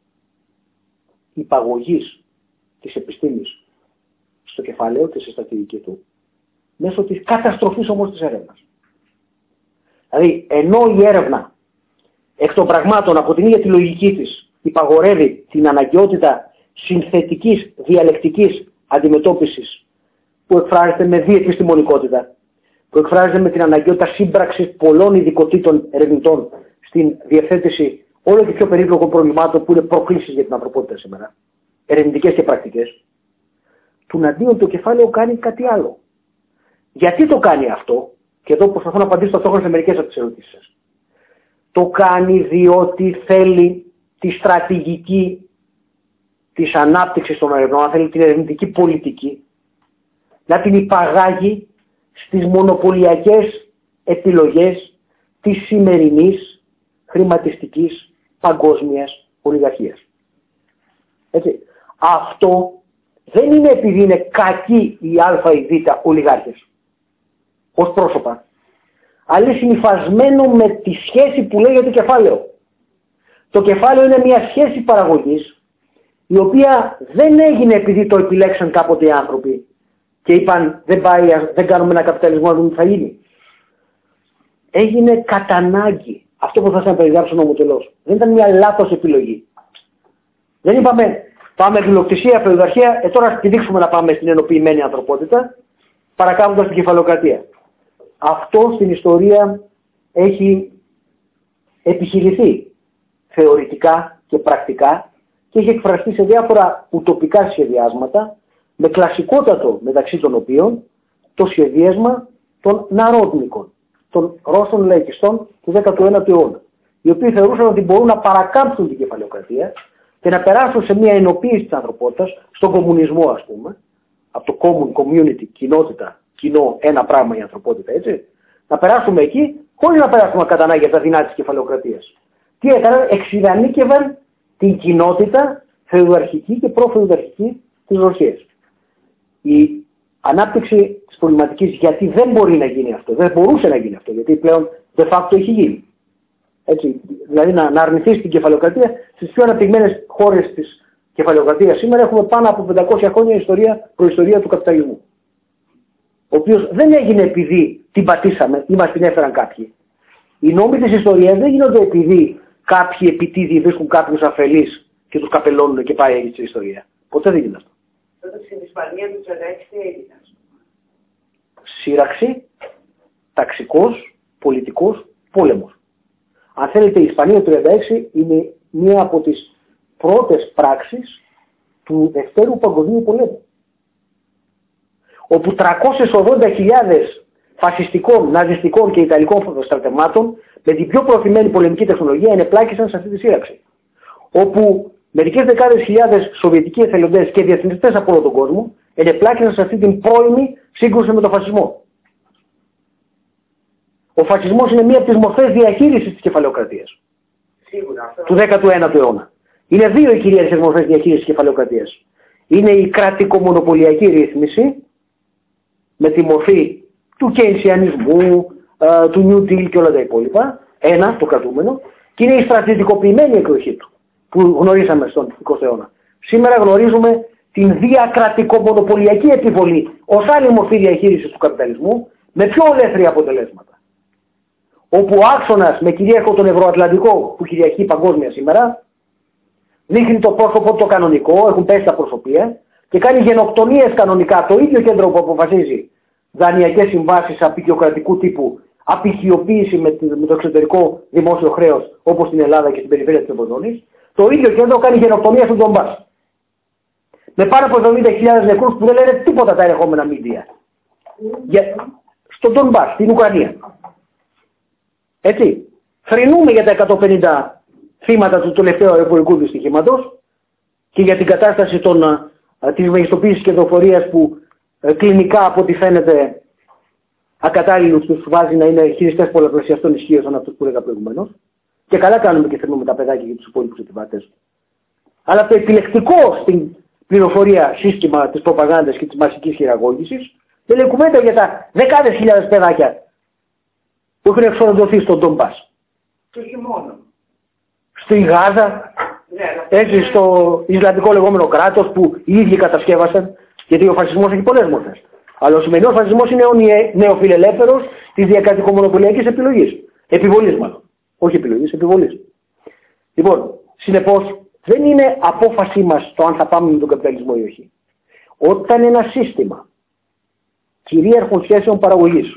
υπαγωγής της επιστήμης στο κεφάλαιο και στη στρατηγική του, μέσω της καταστροφής όμως της έρευνας. Δηλαδή, ενώ η έρευνα εκ των πραγμάτων από την ίδια τη λογική της υπαγορεύει την αναγκαιότητα συνθετικής διαλεκτικής αντιμετώπισης που εκφράζεται με διεπιστημονικότητα, που εκφράζεται με την αναγκαιότητα σύμπραξης πολλών ειδικοτήτων ερευνητών στην διευθέτηση όλο και πιο περίπλοκων προβλημάτων που είναι προκλήσεις για την ανθρωπότητα σήμερα, ερευνητικές και πρακτικές, τουναντίον το κεφάλαιο κάνει κάτι άλλο. Γιατί το κάνει αυτό, και εδώ προσπαθώ να απαντήσω ταυτόχρονα σε μερικές από τις ερωτήσεις σας. Το κάνει διότι θέλει τη στρατηγική της ανάπτυξης των ερευνών, θέλει την ερευνητική πολιτική, να την υπαγάγει στις μονοπωλιακές επιλογές της σημερινής χρηματιστικής παγκόσμιας ολιγαρχίας. Έτσι. Αυτό δεν είναι επειδή είναι κακοί οι α ή β ολιγάρχες ως πρόσωπα, αλλά είναι συνυφασμένο με τη σχέση που λέγεται κεφάλαιο. Το κεφάλαιο είναι μια σχέση παραγωγής, η οποία δεν έγινε επειδή το επιλέξαν κάποτε οι άνθρωποι και είπαν δεν, πάει, δεν κάνουμε ένα καπιταλισμό να δούμε τι θα γίνει. Έγινε κατά ανάγκη. Αυτό που θα σας περιγράψω νομοτελώς. Δεν ήταν μια λάθος επιλογή. Δεν είπαμε πάμε επιλοκτησία, φεουδαρχία, ε, τώρα επιδείξουμε να πάμε στην ενοποιημένη ανθρωπότητα, παρακάμπτοντας την κεφαλοκρατία. Αυτό στην ιστορία έχει επιχειρηθεί θεωρητικά και πρακτικά και έχει εκφραστεί σε διάφορα ουτοπικά σχεδιάσματα, με κλασικότατο μεταξύ των οποίων το σχεδίασμα των ναρόδνικων, των Ρώσων λαϊκιστών του δέκατου ένατου αιώνα, οι οποίοι θεωρούσαν ότι μπορούν να παρακάμψουν την κεφαλαιοκρατία και να περάσουν σε μια ενοποίηση της ανθρωπότητας, στον κομμουνισμό ας πούμε, από το common community, κοινότητα, κοινό, ένα πράγμα η ανθρωπότητα, έτσι, να περάσουμε εκεί χωρίς να περάσουμε κατά ανάγκη τα δεινά της κεφαλαιοκρατίας. Τι έκαναν, εξειδανίκευαν την κοινότητα φεουδαρχική και προφεουδαρχική της Ρωσίας. Η ανάπτυξη της προβληματικής γιατί δεν μπορεί να γίνει αυτό, δεν μπορούσε να γίνει αυτό, γιατί πλέον de facto έχει γίνει. Έτσι, δηλαδή να, να αρνηθείς την κεφαλαιοκρατία, στις πιο αναπτυγμένες χώρες της κεφαλαιοκρατίας σήμερα έχουμε πάνω από πεντακόσια χρόνια ιστορία, προϊστορία του καπιταλισμού. Ο οποίος δεν έγινε επειδή την πατήσαμε ή μας την έφεραν κάποιοι. Οι νόμοι της ιστορίας δεν γίνονται επειδή κάποιοι επιτίδιοι βρίσκουν κάποιους αφελείς και τους καπελώνουν και πάει έτσι η ιστορία. Ποτέ δεν γίνεται αυτό. Τότε στην Ισπανία του τριάντα έξι τι έγινε? Σύραξη, ταξικός, πολιτικός, πόλεμος. Αν θέλετε, η Ισπανία του τριάντα έξι είναι μία από τις πρώτες πράξεις του Δευτέρου Παγκοσμίου Πολέμου. Όπου τριακόσιες ογδόντα χιλιάδες φασιστικών, ναζιστικών και ιταλικών στρατευμάτων με την πιο προωθημένη πολεμική τεχνολογία ενεπλάκησαν σε αυτή τη σύραξη. Όπου μερικές δεκάδες χιλιάδες σοβιετικοί εθελοντές και διεθνιστές από όλο τον κόσμο ενεπλάκησαν σε αυτή την πρώιμη σύγκρουση με τον φασισμό. Ο φασισμός είναι μία από τις μορφές διαχείρισης της κεφαλαιοκρατίας. Σίγουρα. Του δέκατου ένατου αιώνα. Είναι δύο οι κυρίαρχες μορφές διαχείρισης της κεφαλαιοκρατίας. Είναι η κρατικομονοπολιακή ρύθμιση με τη μορφή του κεινσιανισμού, του New Deal και όλα τα υπόλοιπα. Ένα, το κρατούμενο. Και είναι η στρατιωτικοποιημένη εκδοχή του που γνωρίσαμε στον εικοστό αιώνα. Σήμερα γνωρίζουμε την διακρατικομονοπολιακή επιβολή ως άλλη μορφή διαχείρισης του καπιταλισμού με πιο ολέθρια αποτελέσματα. Όπου ο άξονας με κυρίαρχο τον ευρωατλαντικό που κυριαρχεί παγκόσμια σήμερα δείχνει το πρόσωπο το κανονικό, έχουν πέσει τα προσωπία και κάνει γενοκτονίες κανονικά το ίδιο κέντρο που αποφασίζει δανειακές συμβάσεις απεικιοκρατικού τύπου, απεικιοποίηση με το εξωτερικό δημόσιο χρέος όπως στην Ελλάδα και στην περιφέρεια της Ευρωζώνης, το ίδιο κέντρο κάνει γενοκτονία στον Ντομπάς. Με πάνω από εβδομήντα χιλιάδες νεκρούς που δεν λένε τίποτα τα ερχόμενα μίντια. Για... Στον Ντομπάς, στην Ουκρανία. Έτσι. Θρηνούμε για τα εκατόν πενήντα θύματα του τελευταίου αεροπορικού δυστυχήματος και για την κατάσταση των, α, της μεγιστοποίησης και δοφορίας που α, κλινικά από ό,τι φαίνεται ακατάλληλους τους βάζει να είναι χειριστές πολλαπλασιαστών ισχύως σαν αυτούς που έλεγα προηγουμένως. Και καλά κάνουμε και θρηνούμε τα παιδάκια και τους υπόλοιπους επιβάτες. Αλλά το επιλεκτικό στην πληροφορία σύστημα της προπαγάνδας και της μασικής χειραγώγησης δεν λέει κουβέντα για τα δεκάδες χιλιάδες παιδάκια που έχουν εξορροντωθεί στον Ντομπάς. Και όχι μόνο. Στη Γάζα, ναι, έτσι στο Ισλαμικό λεγόμενο κράτος που οι ίδιοι κατασκεύασαν, γιατί ο φασισμός έχει πολλές μορφές. Αλλά ο σημερινός φασισμός είναι ο νεοφιλελεύθερος της διακρατικομονοπολιακής επιλογής. Επιβολής μάλλον. Όχι επιλογής, επιβολής. Λοιπόν, συνεπώς δεν είναι απόφασή μας το αν θα πάμε με τον καπιταλισμό ή όχι. Όταν ένα σύστημα κυρίαρχων σχέσεων παραγωγής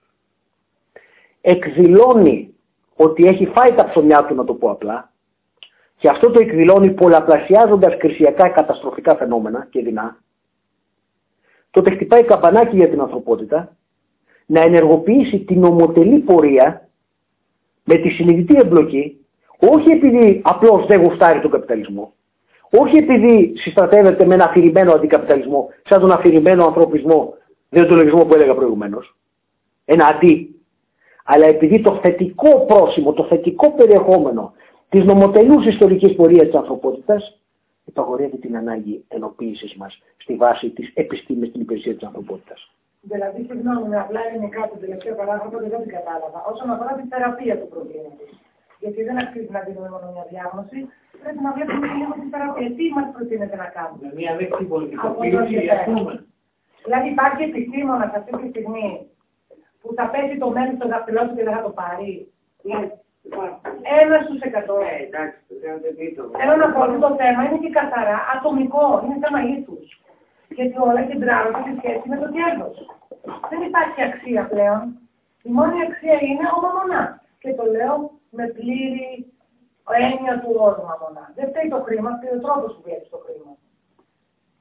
εκδηλώνει ότι έχει φάει τα ψωμιά του, να το πω απλά, και αυτό το εκδηλώνει πολλαπλασιάζοντας κρισιακά καταστροφικά φαινόμενα και δεινά, τότε χτυπάει καμπανάκι για την ανθρωπότητα να ενεργοποιήσει την ομοτελή πορεία με τη συνειδητή εμπλοκή, όχι επειδή απλώς δεν γουστάρει τον καπιταλισμό, όχι επειδή συστρατεύεται με ένα αφηρημένο αντικαπιταλισμό, σαν τον αφηρημένο ανθρωπισμό, δεοντολογισμό που έλεγα προηγουμένως, ένα αντί, αλλά επειδή το θετικό πρόσημο, το θετικό περιεχόμενο της νομοτελούς ιστορικής πορείας της ανθρωπότητας υπαγορεύει την ανάγκη ενοποίησης μας στη βάση της επιστήμης στην υπηρεσία της ανθρωπότητας. Δηλαδή, συγγνώμη, με απλά ελληνικά το τελευταίο παράγραφο και δεν την κατάλαβα. Όσον αφορά τη θεραπεία του προβλήματος. Γιατί δεν αξίζει να δίνουμε μόνο μια διάγνωση, πρέπει να βλέπουμε και λίγο τη θεραπεία. Τι μας προτείνεται να κάνουμε. Με μια δέξη πολιτικοποίηση, ας πούμε. Δηλαδή, υπάρχει επιστήμονας αυτή τη στιγμή που θα πέσει το μέρος στο δαχτυλό του και δεν θα το πάρει. Ένα στους εκατό. Θέλω να πω ότι το θέμα είναι και καθαρά ατομικό, είναι θέμα ήθους. Γιατί όλα κεντράρονται σε σχέση με το κέρδος. Δεν υπάρχει αξία πλέον. Η μόνη αξία είναι ο μαμονάς. Και το λέω με πλήρη έννοια του όρου μαμονά. Δεν φταίει το χρήμα, φταίει ο τρόπος που βγαίνει το χρήμα.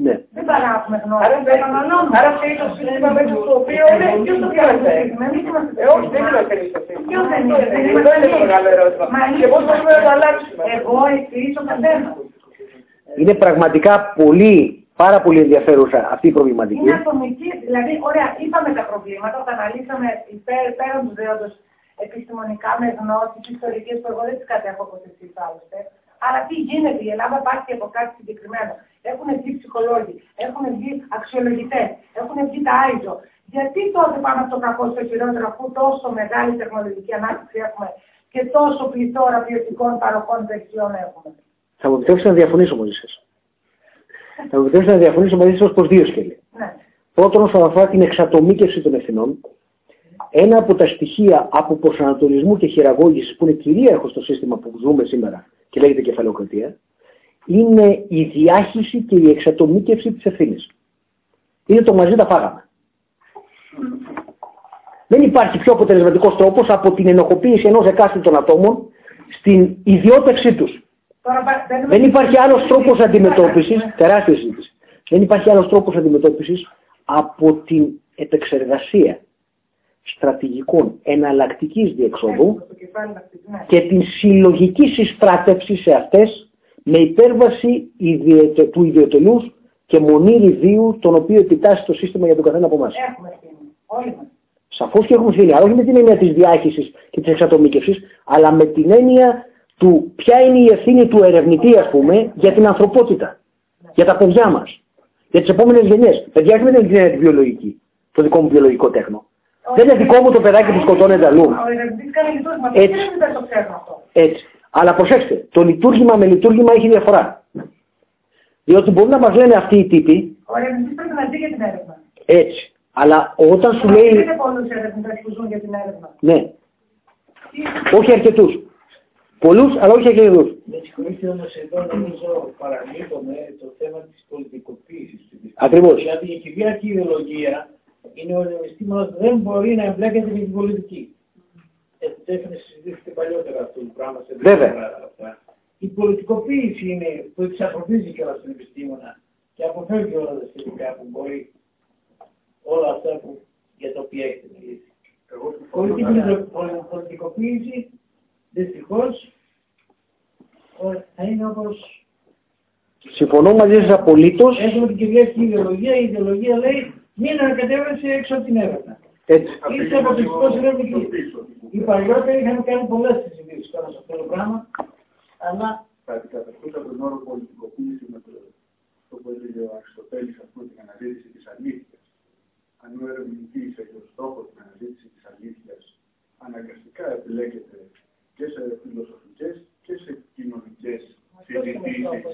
Ναι. Δεν παράγουμε γνώση. Άρα δεν ανανόμουμε. Άρα θέλει το σύστημα μέσα στο οποίο είναι. Ποιος το πιάνεται. Ε, όχι, δεν είναι θέλει το σύστημα. Ποιος δεν είναι. Αυτό είναι το μεγάλο ερώτημα. Και πώς μπορούμε να το αλλάξουμε. Εγώ, εσείς, ο καθένας. Είναι πραγματικά πολύ, πάρα πολύ ενδιαφέρουσα αυτή η προβληματική. Είναι ατομική, δηλαδή, ωραία, είπαμε τα προβλήματα, τα αναλύσαμε υπέρ, πέραν του δέοντος επιστημονικά με γνώσεις ιστορικές που εγώ δεν τις κατέχω όπως εσείς άλλωστε. Αλλά τι γίνεται, η Ελλάδα υπάρχει από κάτι συγκεκριμένο. Έχουν βγει ψυχολόγοι, έχουν βγει αξιολογητές, έχουν βγει τα άιζο. Γιατί τότε πάμε από το κακό στο χειρότερο, αφού τόσο μεγάλη τεχνολογική ανάπτυξη έχουμε και τόσο πληθώρα ποιοτικών παροχών δεξιών έχουμε. Θα μου επιτρέψετε να διαφωνήσω μαζί σας. Θα μου επιτρέψετε να διαφωνήσω μαζί σας προς δύο σκέλη. Ναι. Πρώτον, όσον αφορά την εξατομίκευση των ευθυνών, ένα από τα στοιχεία από προσανατολισμού και χειραγώγησης που είναι κυρίαρχο στο σύστημα που ζούμε σήμερα και λέγεται κεφαλαιοκρατία, είναι η διάχυση και η εξατομίκευση της ευθύνης. Είναι το μαζί τα φάγαμε. Δεν υπάρχει πιο αποτελεσματικός τρόπος από την ενοχοποίηση ενός εκάστοτε ατόμων στην ιδιόταξή τους. Δεν υπάρχει άλλος τρόπος αντιμετώπισης, τεράστια συζήτηση, δεν υπάρχει άλλος τρόπος αντιμετώπισης από την επεξεργασία στρατηγικών εναλλακτικής διεξόδου και την συλλογική συστράτευση σε αυτές με υπέρβαση ιδιαιτε, του ιδιωτελούς και μονήρι βίου τον οποίο επιτάσσει το σύστημα για τον καθένα από εμάς. Έχουμε ευθύνη. Όλοι μας. Σαφώς και έχουμε ευθύνη, αλλά όχι με την έννοια της διάχυσης και της εξατομίκευσης, αλλά με την έννοια του ποια είναι η ευθύνη του ερευνητή, ας πούμε, για την ανθρωπότητα, για τα παιδιά μας, για τις επόμενες γενιές. Παιδιά, όχι με την έννοια τη βιολογική, το δικό μου βιολογικό τέχνο. Δεν είναι δικό μου το παιδάκι που σκοτώνεται αλλού. Έτσι. Έτσι. Αλλά προσέξτε, το λειτουργήμα με λειτουργήμα έχει διαφορά. Διότι μπορεί να μας λένε αυτοί οι τύποι. Ο ερευνητής πρέπει να ζει για την έρευνα. Έτσι. Αλλά όταν σου λέει. Δεν είναι πολλούς ερευνητές που ζουν για την έρευνα. Ναι. Όχι αρκετούς. Πολλούς, αλλά όχι αρκετούς. Με συγχωρείτε όμως εδώ νομίζω παραλείπουμε το θέμα της πολιτικοποίησης. Ακριβώς. Δηλαδή η κυρίαρχη ιδεολογία είναι ο επιστήμονας δεν μπορεί να εμπλέκεται με την πολιτική. Έφερε συζητήθηκε παλιότερα αυτό το πράγμα σε βέβαια. Η πολιτικοποίηση είναι που εξαφροντίζει κιόλας τον επιστήμονα και αποφεύγει όλα τα σχετικά που μπορεί, όλα αυτά που, για τα οποία έχει μιλήσει. Η πολιτικοποίηση δυστυχώς θα είναι όπως. Συμφωνώ μαζί σας απολύτως. Έχουμε την κυρίαρχη ιδεολογία, η ιδεολογία λέει μην ανακατεύεσαι έξω από την έρευνα. Έτσι. Είσαι αποκλειστικός ερευνητής. Οι παλιότεροι είχαν κάνει πολλές συζητήσεις πάνω σε αυτό το πράγμα, αλλά. Θα αντικαταστούσα τον όρο πολιτικοποίηση με το, το που έλεγε ο Αριστοτέλης, ας πούμε, την αναζήτηση της αλήθειας. Αν ο ερευνητής έχει ως στόχο την αναζήτηση της αλήθειας, αναγκαστικά επιλέγεται και σε φιλοσοφικές και σε κοινωνικές συζητήσεις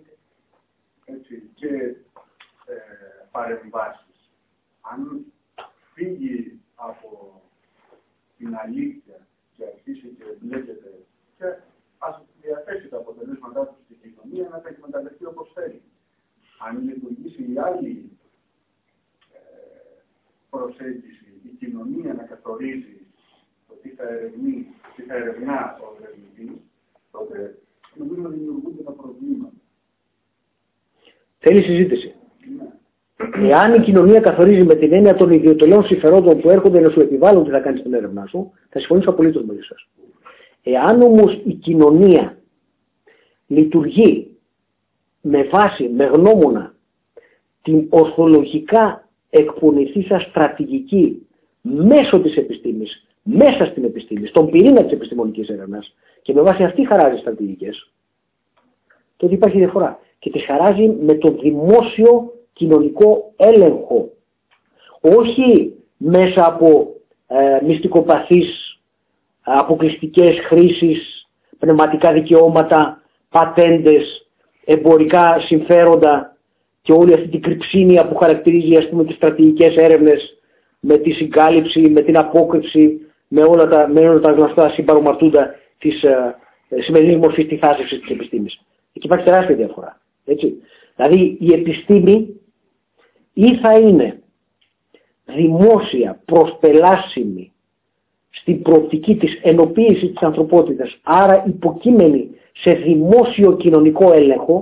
και ε, παρεμβάσεις. Αν φύγει από την αλήθεια και αρχίσει και εμπλέκεται και ας διαθέσει τα αποτελέσματά του στην κοινωνία να τα εκμεταλλευτεί όπως θέλει. Αν λειτουργήσει η άλλη ε, προσέγγιση, η κοινωνία να καθορίζει το τι θα ερευνεί, τι θα ερευνά ο ερευνητής, τότε νομίζω να δημιουργούνται τα προβλήματα. Θέλει συζήτηση. Ναι. Εάν η κοινωνία καθορίζει με την έννοια των ιδιωτελών συμφερόντων που έρχονται να σου επιβάλλουν τι θα κάνεις στην έρευνά σου, θα συμφωνήσω απολύτως μαζί σας. Εάν όμως η κοινωνία λειτουργεί με βάση, με γνώμονα την ορθολογικά εκπονηθήσα στρατηγική μέσω της επιστήμης, μέσα στην επιστήμη, στον πυρήνα της επιστημονικής έρευνας και με βάση αυτή χαράζει στρατηγικές, τότε υπάρχει διαφορά. Και τις χαράζει με το δημόσιο κοινωνικό έλεγχο. Όχι μέσα από ε, μυστικοπαθείς, αποκλειστικές χρήσεις, πνευματικά δικαιώματα, πατέντες, εμπορικά συμφέροντα και όλη αυτή την κρυψίνια που χαρακτηρίζει, ας πούμε, τις στρατηγικές έρευνες με τη συγκάλυψη, με την απόκρυψη, με όλα τα, με όλα τα γνωστά συμπαρομαρτούντα της ε, σημερινής μορφής της θάσευσης της επιστήμης. Εκεί υπάρχει τεράστια διαφορά. Έτσι. Δηλαδή η επιστήμη ή θα είναι δημόσια, προσπελάσιμη στην προοπτική της ενοποίησης της ανθρωπότητας, άρα υποκείμενη σε δημόσιο κοινωνικό έλεγχο,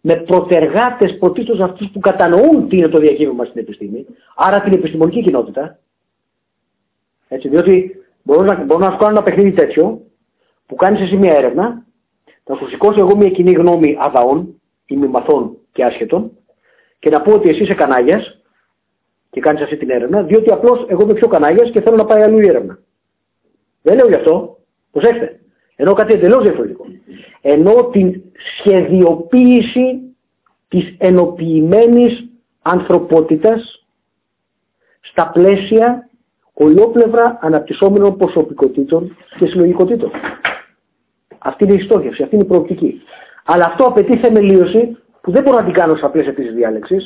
με προτεργάτες πρωτίστως αυτούς που κατανοούν τι είναι το διακύβευμα στην επιστήμη, άρα την επιστημονική κοινότητα. Έτσι, διότι μπορώ να, μπορώ να σου κάνω ένα παιχνίδι τέτοιο, που κάνεις εσύ μια έρευνα, θα σου σηκώσω εγώ μια κοινή γνώμη αδαών, ημιμαθών και άσχετων, και να πω ότι εσύ είσαι κανάγιας και κάνεις αυτή την έρευνα, διότι απλώς εγώ είμαι πιο κανάγιας και θέλω να πάει αλλού η έρευνα. Δεν λέω γι' αυτό. Προσέξτε. Ενώ κάτι εντελώς διαφορετικό. Ενώ την σχεδιοποίηση της ενοποιημένης ανθρωπότητας στα πλαίσια ολόπλευρα αναπτυσσόμενων προσωπικότητων και συλλογικότητων. Αυτή είναι η στόχευση, αυτή είναι η προοπτική. Αλλά αυτό απαιτεί θεμελίωση που δεν μπορώ να την κάνω στα πλαίσια της διάλεξης.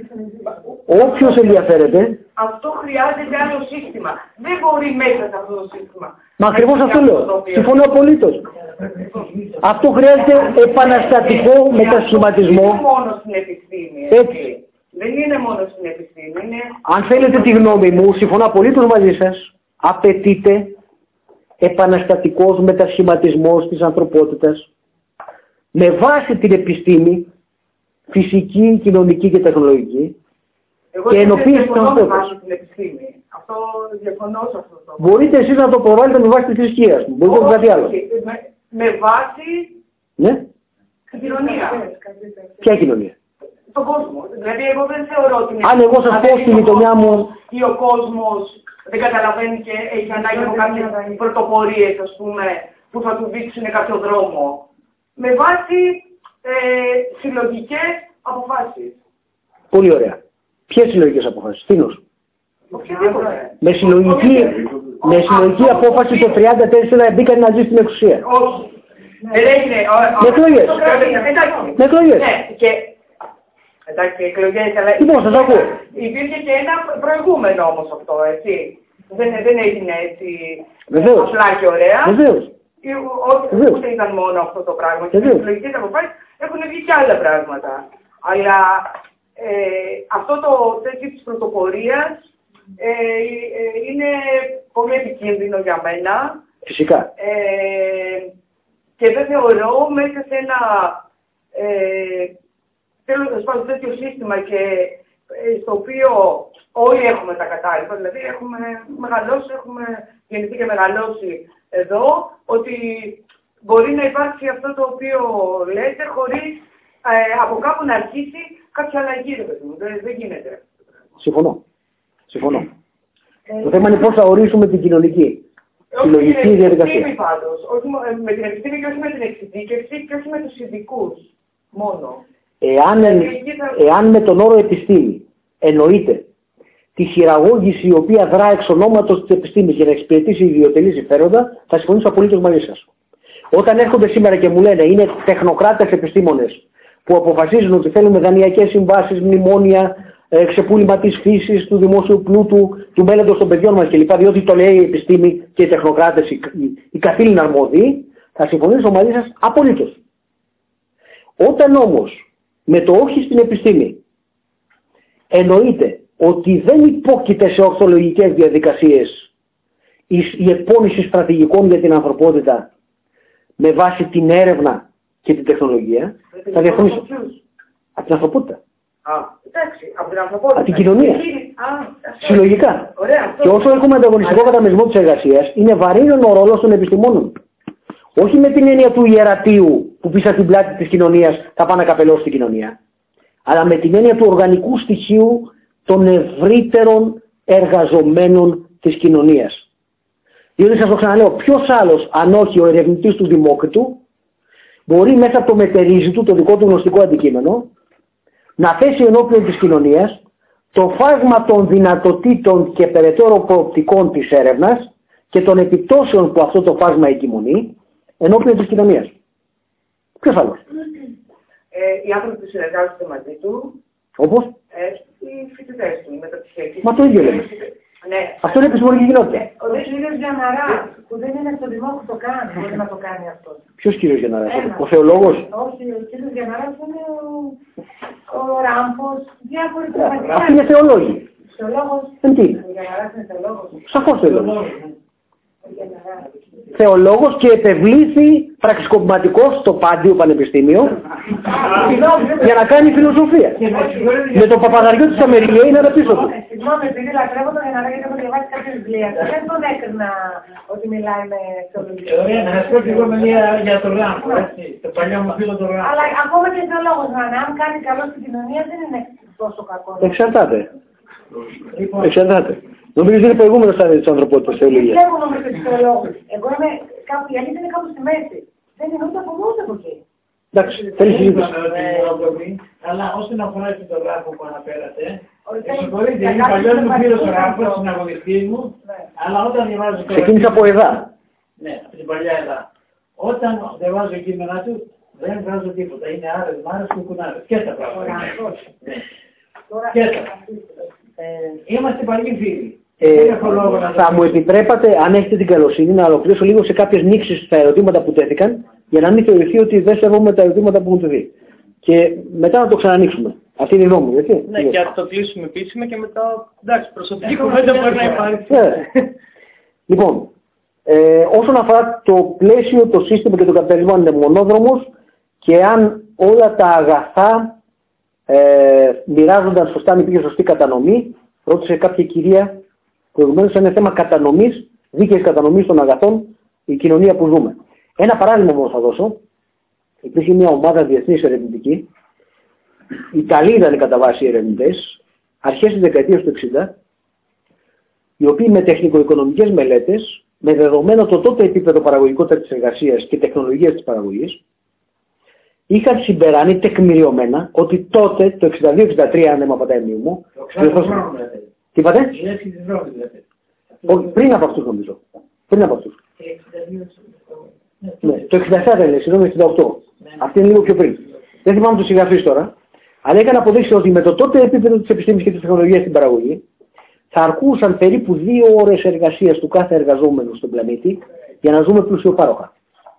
Όποιος ενδιαφέρεται... Αυτό χρειάζεται άλλο σύστημα. Δεν μπορεί μέσα σε αυτό το σύστημα. Μα ακριβώς αυτό λέω. Συμφωνώ απολύτως. Αυτό χρειάζεται επαναστατικό μετασχηματισμό. Δεν είναι μόνο στην επιστήμη. Έτσι. Δεν είναι μόνο στην επιστήμη. Είναι... Αν θέλετε τη γνώμη μου, συμφωνώ απολύτως μαζί σας, απαιτείται επαναστατικός μετασχηματισμός της ανθρωπότητας με βάση την επιστήμη, φυσική, κοινωνική και τεχνολογική, εγώ και ενοποίηση των ανθρώπων. Στην επιστήμη. Αυτό διαφωνώ σε αυτό το. Μπορείτε εσείς να το προβάλλετε με βάση τη θρησκεία μου. Μπορείτε να κάτι άλλο. Με, με βάση Ναι. την κοινωνία. Ποια κοινωνία? Τον κόσμο. Δηλαδή, εγώ δεν θεωρώ ότι είναι. Αν εγώ σας πω στη γειτονιά μου. Ή ο κόσμος δεν καταλαβαίνει και έχει ανάγκη από κάποιες πρωτοπορίες, ας πούμε, που θα του δείξουν κάποιο δρόμο. Με βάση ε, συλλογικές αποφάσεις. Πολύ ωραία. Ποιες συλλογικές αποφάσεις? Τίνος? Οποιαδήποτε. Με συλλογική, με συλλογική απόφαση το τριάντα τέσσερα μπήκαν να ζει στην εξουσία. Όχι. Δεν έγινε. Με εκλογές. Με εκλογές. Ναι, και... Εντάξει, εκλογές, αλλά... Λοιπόν, σας ακούω. Υπήρχε και ένα προηγούμενο όμως αυτό, έτσι. Δεν, δεν έγινε έτσι Βεβαίως. απλά και ωραία. Βεβαίως. Όχι, ούτε ήταν μόνο αυτό το πράγμα. Και οι εκλογικές αποφάσεις έχουν βγει και άλλα πράγματα. Αλλά ε, αυτό το τέτοιο της πρωτοπορίας ε, ε, είναι πολύ επικίνδυνο για μένα. Φυσικά. Ε, και δεν θεωρώ μέσα σε ένα ε, τέλος πάντων τέτοιο σύστημα και ε, στο οποίο όλοι έχουμε τα κατάλληλα, δηλαδή έχουμε μεγαλώσει, έχουμε γεννηθεί και μεγαλώσει εδώ, ότι μπορεί να υπάρξει αυτό το οποίο λέτε χωρίς ε, από κάπου να αρχίσει κάποια αλλαγή, δεν, δεν γίνεται. Συμφωνώ. Συμφωνώ. Το θέμα είναι πώς θα ορίσουμε την κοινωνική, τη λογική διαδικασία. Όχι πάντως, όχι με την επιστήμη και όχι με την εξειδίκευση και όχι με τους ειδικούς μόνο. Εάν, εάν με τον όρο επιστήμη εννοείται τη χειραγώγηση η οποία δρά εξ ονόματος της επιστήμης για να εξυπηρετήσει ιδιωτελή συμφέροντα, θα συμφωνήσω απολύτως μαζί σας. Όταν έρχονται σήμερα και μου λένε είναι τεχνοκράτες επιστήμονες που αποφασίζουν ότι θέλουμε δανειακές συμβάσεις, μνημόνια, ε, ξεπούλημα της φύσης, του δημόσιου πλούτου, του μέλλοντος των παιδιών μας κλπ. Διότι το λέει η επιστήμη και οι τεχνοκράτες, οι, οι, οι καθήλυνα αρμόδιοι, θα συμφωνήσω μαζί σας απολύτως. Όταν όμως με το όχι στην επιστήμη εννοείται ότι δεν υπόκειται σε ορθολογικές διαδικασίες η, η εκπόνηση στρατηγικών για την ανθρωπότητα με βάση την έρευνα και την τεχνολογία, θα διαφωνήσω. Από την ανθρωπότητα. Α, εντάξει, από την ανθρωπότητα. Από την κοινωνία. Α, συλλογικά. Ωραία, και όσο έχουμε ανταγωνιστικό καταμερισμό της εργασίας, είναι βαρύνων ο ρόλος των επιστημόνων. Όχι με την έννοια του ιερατείου που πίσω από την πλάτη της κοινωνίας θα πάει να καπελώσει την κοινωνία, αλλά με την έννοια του οργανικού στοιχείου των ευρύτερων εργαζομένων της κοινωνίας. Διότι σας το ξαναλέω, ποιος άλλος, αν όχι ο ερευνητής του Δημόκριτου, μπορεί μέσα από το μετερίζει του, το δικό του γνωστικό αντικείμενο, να θέσει ενώπιον της κοινωνίας το φάσμα των δυνατοτήτων και περαιτέρω προοπτικών της έρευνας και των επιπτώσεων που αυτό το φάσμα εγκυμονεί ενώπιον της κοινωνίας. Ποιος άλλος? Ε, οι άνθρωποι που συνεργάζονται μαζί του. Όπως? Ε, οι φοιτητές του, οι μεταπτυχιακοί. Μα το ίδιο λέμε. Ναι. Αυτό είναι επιστημονική κοινότητα. Ο κύριος Γιανναράς, που δεν είναι στο Δημόκριτο το κάνει, μπορεί να το κάνει αυτό. Ποιος κύριος Γιανναράς? Ο θεολόγος? Όχι, ο κύριος Γιανναράς είναι ο, ο Ράμπος, διάφοροι πραγματικά. Αυτοί είναι θεολόγοι. Θεολόγος. Δεν τι είναι. Ο Γιανναράς είναι θεολόγος. Σαφώς θεολόγος. Ο Γιανναράς. θεολόγος και επευλήθη πραξικοπηματικός στο Πάντιο Πανεπιστήμιο για να κάνει φιλοσοφία. Με τον Παπαδαριό της Αμεριλιέη να πίσω του. Συγγνώμη, επειδή λατρεύω τον Γιαννάκη και έχω διαβάσει κάποια βιβλία, δεν τον έκρινα ότι μιλάει με θεολογία. Ωραία, να σας πω και εγώ μια για τον Ράμπο, έτσι, το παλιό μου φίλο τον Ράμπο. Αλλά ακόμα και θεολόγος, αν κάνει καλό στην κοινωνία δεν είναι τόσο κακό. Εξαρτάται. Εξαρτάται. Νομίζω ότι είναι προηγούμενο στάδιο της ανθρωπότητας θεολογίας. Δεν μόνο με τους θεολόγους. Εγώ είμαι κάπου, η αλήθεια είναι κάπου στη μέση. Δεν είναι ούτε από εδώ ούτε από εκεί. Εντάξει, θέλει συζήτηση. Αλλά όσον αφορά και τον Ράμπο που αναφέρατε, συγχωρείτε, είναι παλιός μου φίλος ο Ράμπος, συναγωνιστής μου, αλλά όταν διαβάζω... Ξεκίνησα από εδά. Ναι, από την παλιά εδά. Όταν διαβάζω κείμενα του, δεν βγάζω τίποτα. Είναι άρες, μάρες και κουνάρες. Και τα πράγματα. Και τα. Είμαστε παλιοί φίλοι. Ε, θα μου επιτρέπατε, αν έχετε την καλοσύνη, να ολοκληρώσω λίγο σε κάποιες νήξεις στα ερωτήματα που τέθηκαν, για να μην θεωρηθεί ότι δεν σέβομαι τα ερωτήματα που μου τεθεί. Και μετά να το ξανανοίξουμε. Αυτή είναι η νόμη, έτσι. Ναι, και να το κλείσουμε επίσημα και μετά. Εντάξει, προσωπική κουβέντα μπορεί να υπάρχει. Λοιπόν, ε, όσον αφορά το πλαίσιο, το σύστημα και το καπιταλισμό, αν είναι μονόδρομος και αν όλα τα αγαθά ε, μοιράζονταν σωστά, αν υπήρχε σωστή κατανομή, ρώτησε κάποια κυρία προηγουμένως, είναι θέμα κατανομής, δίκαιης κατανομής των αγαθών, η κοινωνία που ζούμε. Ένα παράδειγμα μόνο θα δώσω. Υπήρχε μια ομάδα διεθνής ερευνητική, οι Ιταλοί ήταν κατά βάση ερευνητές, αρχές της δεκαετίας του εξήντα, οι οποίοι με τεχνικο-οικονομικές μελέτες, με δεδομένο το τότε επίπεδο παραγωγικότητας της εργασίας και τεχνολογίας της παραγωγής, είχαν συμπεράνει τεκμηριωμένα ότι τότε, το εξήντα δύο εξήντα τρία, αν δεν με απατάει η μου, τι είπατε? Πριν από αυτούς νομίζω. Πριν από αυτούς. Ναι, το εξήντα επτά δεν είναι, συγγνώμη, εξήντα οκτώ. Αυτή είναι λίγο πιο πριν. Δεν θυμάμαι τους συγγραφείς τώρα. Αλλά είχαν αποδείξει ότι με το τότε επίπεδο της επιστήμης και της τεχνολογίας στην παραγωγή θα αρκούσαν περίπου δύο ώρες εργασίας του κάθε εργαζόμενου στον πλανήτη για να ζούμε πλουσιοπάροχα.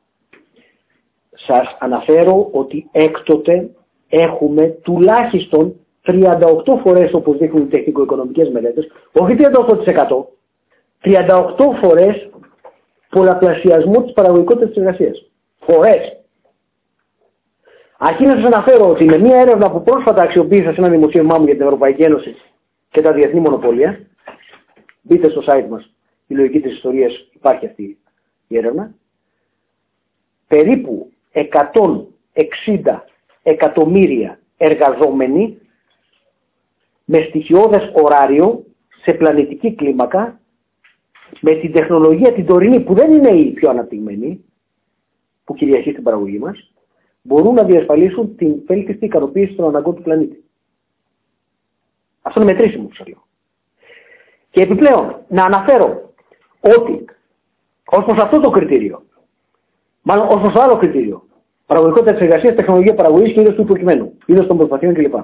Σας αναφέρω ότι έκτοτε έχουμε τουλάχιστον τριάντα οκτώ φορές, όπως δείχνουν οι τεχνικο-οικονομικές μελέτες, όχι τριάντα οκτώ τοις εκατό, τριάντα οκτώ φορές πολλαπλασιασμό της παραγωγικότητας της εργασίας. Φορές. Αρχή να σας αναφέρω ότι με μια έρευνα που πρόσφατα αξιοποίησα σε ένα δημοσίευμά μου για την Ευρωπαϊκή Ένωση και τα διεθνή μονοπόλια, μπείτε στο site μας, η λογική της ιστορίας, υπάρχει αυτή η έρευνα, περίπου εκατόν εξήντα εκατομμύρια εργαζόμενοι με στοιχειώδες ωράριο σε πλανητική κλίμακα, με την τεχνολογία την τωρινή που δεν είναι η πιο αναπτυγμένη, που κυριαρχεί στην παραγωγή μας, μπορούν να διασφαλίσουν την βέλτιστη ικανοποίηση των αναγκών του πλανήτη. Αυτό είναι μετρήσιμο που σας λέω. Και επιπλέον, να αναφέρω ότι ως προς αυτό το κριτήριο, μάλλον ως προς το άλλο κριτήριο, παραγωγικότητα της εργασίας, τεχνολογία παραγωγής και είδος του υποκειμένου, είδος των προσπαθειών κλπ.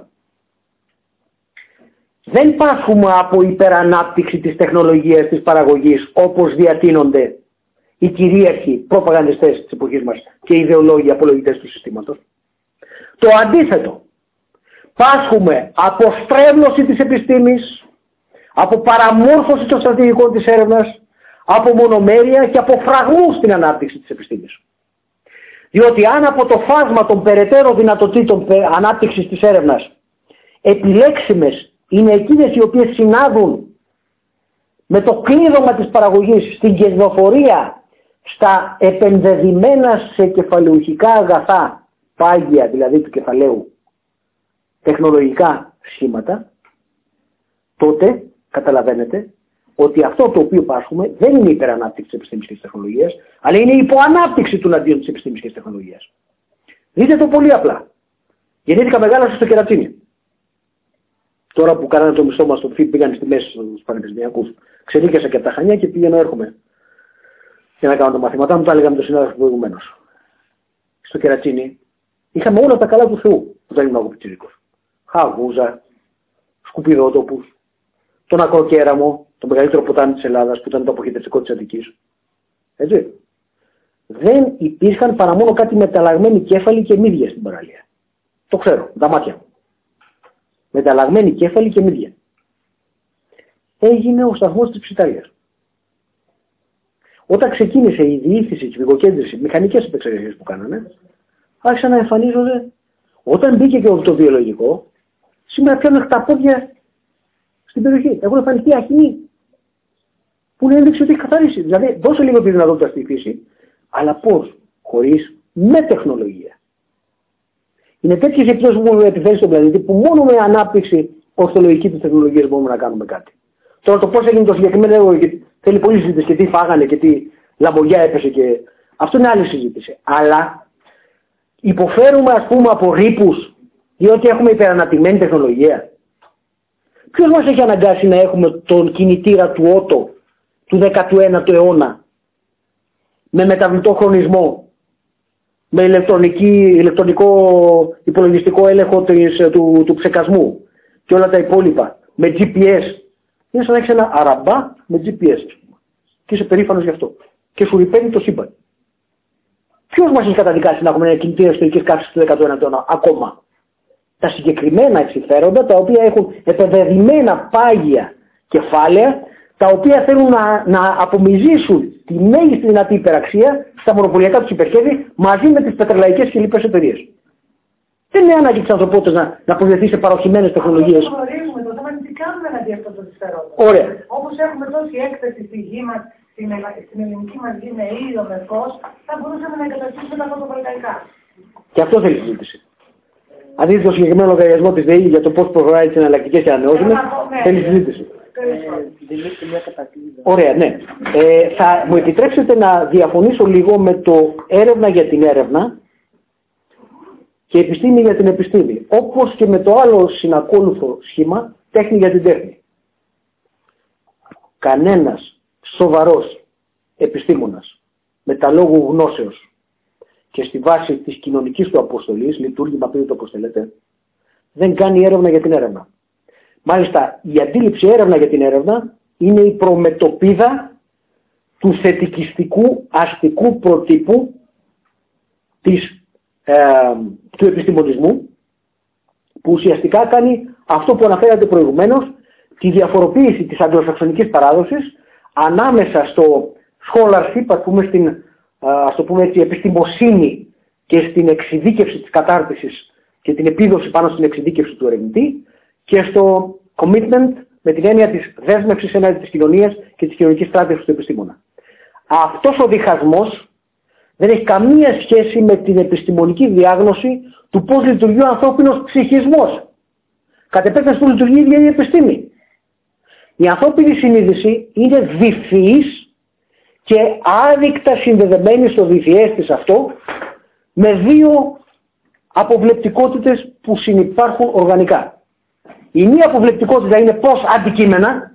Δεν πάσχουμε από υπερανάπτυξη της τεχνολογίας της παραγωγής όπως διατείνονται οι κυρίαρχοι προπαγανδιστές της εποχής μας και οι ιδεολόγοι απολογητές του συστήματος. Το αντίθετο. Πάσχουμε από στρέβλωση της επιστήμης, από παραμόρφωση των στρατηγικών της έρευνας, από μονομέρεια και από φραγμούς στην ανάπτυξη της επιστήμης. Διότι αν από το φάσμα των περαιτέρω δυνατοτήτων ανάπτυξης της έρευνας επιλέξιμες είναι εκείνες οι οποίες συνάδουν με το κλείδωμα της παραγωγής στην κερδοφορία, στα επενδεδημένα σε κεφαλαιουχικά αγαθά, πάγια δηλαδή του κεφαλαίου, τεχνολογικά σχήματα, τότε καταλαβαίνετε ότι αυτό το οποίο πάσχουμε δεν είναι η υπερανάπτυξη της επιστήμης και της τεχνολογίας, αλλά είναι η υποανάπτυξη του αντίον της επιστήμης και της τεχνολογίας. Δείτε το πολύ απλά. Γεννήθηκα μεγάλωσα στο Κερατσίνι. Τώρα που κάνανε το μισθό μας στο ΦΙΠ, πήγαν στη μέση στους πανεπιστημιακούς. Ξενίκιασα και από τα Χανιά και πήγαινα έρχομαι για να κάνω τα μαθήματά μου, τα έλεγα με τον συνάδελφο προηγουμένως. Στο Κερατσίνι είχαμε όλα τα καλά του Θεού που δεν ήμουν εγώ πιτσιρίκος. Χαγούζα, σκουπιδότοπους, τον ακροκέραμο, το μεγαλύτερο ποτάμι της Ελλάδας που ήταν το αποχαιρετικό της Αττικής. Έτσι. Δεν υπήρχαν παρά μόνο κάτι μεταλλαγμένοι κέφαλοι και μύδια στην παραλία. Το ξέρω, τα μάτια μου. Μεταλλαγμένοι κέφαλοι και μύδια. Έγινε ο σταθμός της Ψιταλίας. όταν ξεκίνησε η διήθηση, η κυβικοκέντρηση, οι μηχανικές επεξεργασίες που κάνανε, άρχισαν να εμφανίζονται. Όταν μπήκε και το βιολογικό, σήμερα πιάνουν τα πόδια στην περιοχή. Έχουν εμφανιστεί αχινοί. Που είναι ένδειξη ότι έχει καθαρίσει. Δηλαδή, δώσε λίγο τη δυνατότητα στη φύση, αλλά πώς? Χωρίς με τεχνολογία. Είναι τέτοιες οι επιπτώσεις που επιφέρει στον πλανήτη που μόνο με ανάπτυξη ορθολογική της τεχνολογίας μπορούμε να κάνουμε κάτι. Τώρα το πώς έγινε το συγκεκριμένο έργο, θέλει πολλή συζήτηση και τι φάγανε και τι λαμπογιά έπεσε και. Αυτό είναι άλλη συζήτηση. Αλλά υποφέρουμε ας πούμε από ρήπους διότι έχουμε υπεραναπτυγμένη τεχνολογία. Ποιος μας έχει αναγκάσει να έχουμε τον κινητήρα του Ότο του δέκατου ένατου αιώνα με μεταβλητό χρονισμό, με ηλεκτρονική, ηλεκτρονικό υπολογιστικό έλεγχο της, του, του ψεκασμού και όλα τα υπόλοιπα, με τζι πι ες. Είναι σαν να έχεις ένα αραμπά με τζι πι ες και είσαι περήφανος γι' αυτό και σου ρηπαίνει το σύμπαν. Ποιος μας έχει καταδικάσει να έχουμε ένα κινητήρα ιστορικής καύσης του δέκατου ένατου αιώνα ακόμα? Τα συγκεκριμένα συμφέροντα τα οποία έχουν επεδεδημένα πάγια κεφάλαια, τα οποία θέλουν να, να απομυζήσουν τη μέγιστη δυνατή υπεραξία στα μονοπωλιακά τους υπερχέδη μαζί με τις πετρελαϊκές και λοιπές εταιρείες. Δεν είναι ανάγκη της ανθρωπότητας να, να προσδεθεί σε παροχημένες τεχνολογίες. Αυτό γνωρίζουμε, το θέμα είναι τι κάνουμε εναντί αυτών των συμφερόντων. Ωραία. Όπως έχουμε τόση έκθεση στη γη μας, στην, στην ελληνική μας γη με ήλιο, με φως, θα μπορούσαμε να εγκαταστήσουμε τα φωτοβολταϊκά. Και αυτό θέλει συζήτηση. Αν δείτε το συγκεκριμένο λογαριασμό της ΔΕΗ για το πώς προχωράει τις εναλλακτικές και ανανεώσιμες, θέλει συζήτηση. Ωραία, ναι. Ε, θα μου επιτρέψετε να διαφωνήσω λίγο με το έρευνα για την έρευνα και επιστήμη για την επιστήμη. Όπως και με το άλλο συνακόλουθο σχήμα, τέχνη για την τέχνη. Κανένας σοβαρός επιστήμονας με τα λόγου γνώσεως και στη βάση της κοινωνικής του αποστολής, λειτουργήμα πριν το αποστελέτε, δεν κάνει έρευνα για την έρευνα. Μάλιστα, η αντίληψη έρευνα για την έρευνα είναι η προμετωπίδα του θετικιστικού αστικού προτύπου της, ε, του επιστημονισμού, που ουσιαστικά κάνει αυτό που αναφέρατε προηγουμένως, τη διαφοροποίηση της αγγλοσαξονικής παράδοσης ανάμεσα στο scholarship, ας πούμε, στην ας το πούμε έτσι, επιστημοσύνη και στην εξειδίκευση της κατάρτισης και την επίδοση πάνω στην εξειδίκευση του ερευνητή και στο commitment με την έννοια της δέσμευσης έναντι της κοινωνίας και της κοινωνικής στράτευσης του επιστήμονα. Αυτός ο διχασμός δεν έχει καμία σχέση με την επιστημονική διάγνωση του πώς λειτουργεί ο ανθρώπινος ψυχισμός. Κατ' επέκταση που λειτουργεί η ίδια η επιστήμη. Η ανθρώπινη συνείδηση είναι διφυής και άδικτα συνδεδεμένη στο διφυές της αυτό με δύο αποβλεπτικότητες που συνυπάρχουν οργανικά. Η μία αποβλεπτικότητα είναι προς αντικείμενα,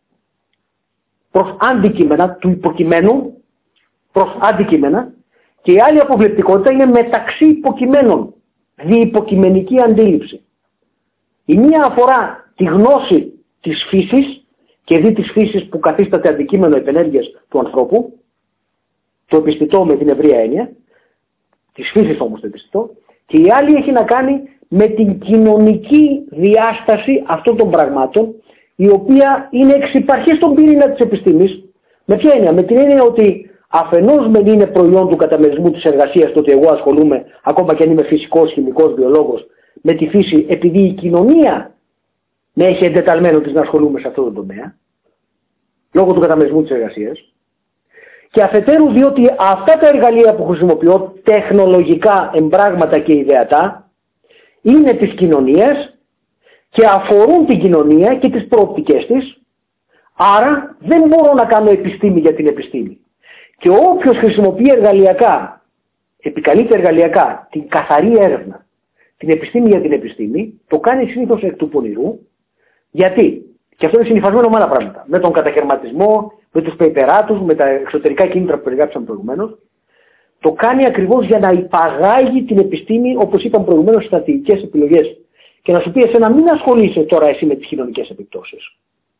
προς αντικείμενα του υποκειμένου, προς αντικείμενα, και η άλλη αποβλεπτικότητα είναι μεταξύ υποκειμένων, διυποκειμενική αντίληψη. Η μία αφορά τη γνώση της φύσης και δι της φύσης που καθίσταται αντικείμενο επενέργειας του ανθρώπου, το επιστητό με την ευρεία έννοια, της φύσης όμως το επιστητό, και η άλλη έχει να κάνει με την κοινωνική διάσταση αυτών των πραγμάτων, η οποία είναι εξυπαρχή στον πυρήνα της επιστήμης. Με ποια έννοια? Με την έννοια ότι αφενός μεν είναι προϊόν του καταμερισμού της εργασίας, το ότι εγώ ασχολούμαι, ακόμα και αν είμαι φυσικός, χημικός, βιολόγος, με τη φύση, επειδή η κοινωνία με έχει εντεταλμένο της να ασχολούμαι σε αυτό το τομέα, λόγω του καταμερισμού της εργασίας, και αφετέρου διότι αυτά τα εργαλεία που χρησιμοποιώ, τεχνολογικά εμπράγματα και ιδεατά, είναι της κοινωνίας και αφορούν την κοινωνία και τις προοπτικές της, άρα δεν μπορώ να κάνω επιστήμη για την επιστήμη. Και όποιος χρησιμοποιεί εργαλειακά, επικαλείται εργαλειακά την καθαρή έρευνα, την επιστήμη για την επιστήμη, το κάνει συνήθως εκ του πονηρού. Γιατί? Και αυτό είναι συνυφασμένο με άλλα πράγματα. Με τον κατακαιρματισμό, με τους πεϊπεράτους, με τα εξωτερικά κίνητρα που περιγράψαμε προηγουμένως. Το κάνει ακριβώς για να υπαγάγει την επιστήμη, όπως είπαμε προηγουμένως, στις στρατηγικές επιλογές. Και να σου πει εσένα, μην ασχολείσαι τώρα εσύ με τις κοινωνικές επιπτώσεις.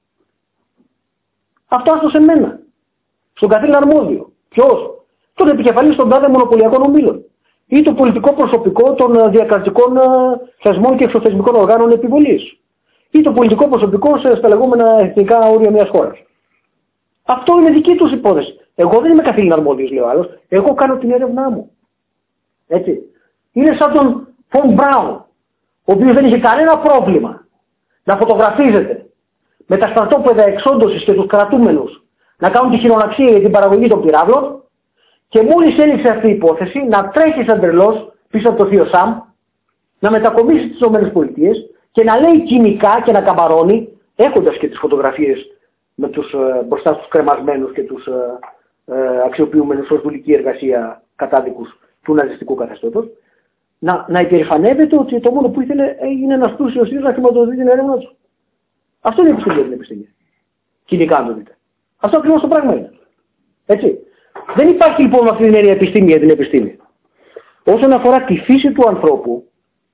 Αυτό άστο σε μένα. Στον καθένα αρμόδιο. Ποιος? Τον επικεφαλής των τάδε μονοπωλιακών ομίλων. Ή το πολιτικό προσωπικό των διακρατικών θεσμών και εξωθεσμικών οργάνων επιβολής. Ή το πολιτικό προσωπικό στα λεγόμενα εθνικά όρια μιας χώρας. Αυτό είναι δική τους υπόθεση. Εγώ δεν είμαι καθήλυνα αρμόδιος, λέει ο άλλος. Εγώ κάνω την έρευνά μου. Έτσι. Είναι σαν τον Φον Μπράουν, ο οποίος δεν είχε κανένα πρόβλημα να φωτογραφίζεται με τα στρατόπεδα εξόντωσης και τους κρατούμενους να κάνουν τη χειροναξία για την παραγωγή των πυράβλων, και μόλις έληξε αυτή η υπόθεση να τρέχει σαν τρελός πίσω από το θείο Σαμ, να μετακομίσει στις ΗΠΑ και να λέει κοινικά και να καμπαρώνει, έχοντας και τις φωτογραφίες με τους, ε, μπροστά στους κρεμασμένους και τους ε, ε, αξιοποιούμενους ως δουλική εργασία κατάδικους του ναζιστικού καθεστώτος, να, να υπερηφανεύεται ότι το μόνο που ήθελε είναι ένας πλούσιος ίδιος να χρηματοδοτεί την έρευνα του. Αυτό είναι η επιστήμη για την επιστήμη. Κοινικά, αν το δείτε. Αυτό ακριβώς το πράγμα είναι. Έτσι. Δεν υπάρχει λοιπόν αυτή την έννοια επιστήμη για την επιστήμη. Όσον αφορά τη φύση του ανθρώπου,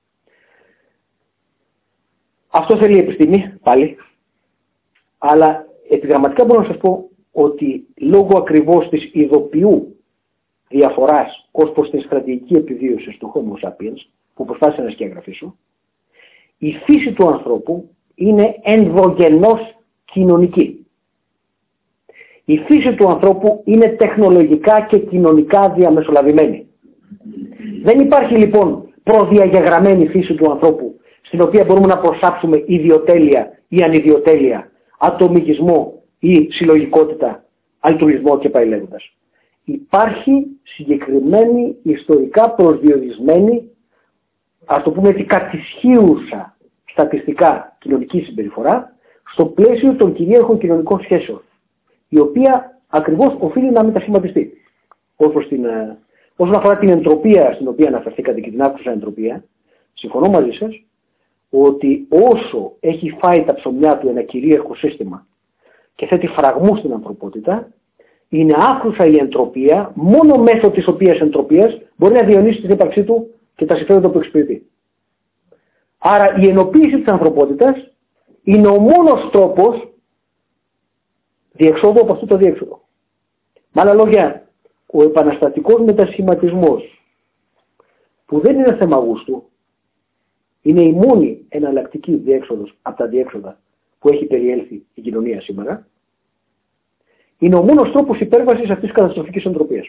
αυτό θέλει επιστήμη, πάλι, αλλά επιγραμματικά μπορώ να σας πω ότι λόγω ακριβώς της ειδοποιού διαφοράς ως προς τη στρατηγική επιβίωση του Homo sapiens, που προσπάθησα να σκιαγραφίσω, η φύση του ανθρώπου είναι ενδογενώς κοινωνική. Η φύση του ανθρώπου είναι τεχνολογικά και κοινωνικά διαμεσολαβημένη. Δεν υπάρχει λοιπόν προδιαγεγραμμένη φύση του ανθρώπου, στην οποία μπορούμε να προσάψουμε ιδιοτέλεια ή ανιδιοτέλεια, ατομικισμό ή συλλογικότητα, αλτρουισμό και πάει λέγοντας. Υπάρχει συγκεκριμένη ιστορικά προσδιορισμένη, ας το πούμε έτσι, κατησχύουσα στατιστικά κοινωνική συμπεριφορά στο πλαίσιο των κυρίαρχων κοινωνικών σχέσεων, η οποία ακριβώς οφείλει να μετασχηματιστεί. Όσον αφορά την εντροπία στην οποία αναφερθήκατε και την άκουσα εντροπία, συμφωνώ μαζί σας ότι όσο έχει φάει τα ψωμιά του ένα κυρίαρχο σύστημα και θέτει φραγμούς στην ανθρωπότητα, είναι άκουσα η εντροπία, μόνο μέσω της οποίας εντροπίας μπορεί να διονύσει την ύπαρξή του και τα συμφέροντα που εξυπηρετεί. Άρα η ενοποίηση της ανθρωπότητας είναι ο μόνος τρόπος διεξόδου από αυτό το διέξοδο. Με άλλα λόγια, ο επαναστατικός μετασχηματισμός, που δεν είναι θέμα γούστου, είναι η μόνη εναλλακτική διέξοδος από τα διέξοδα που έχει περιέλθει η κοινωνία σήμερα, είναι ο μόνος τρόπος υπέρβασης αυτής της καταστροφικής εντροπίας.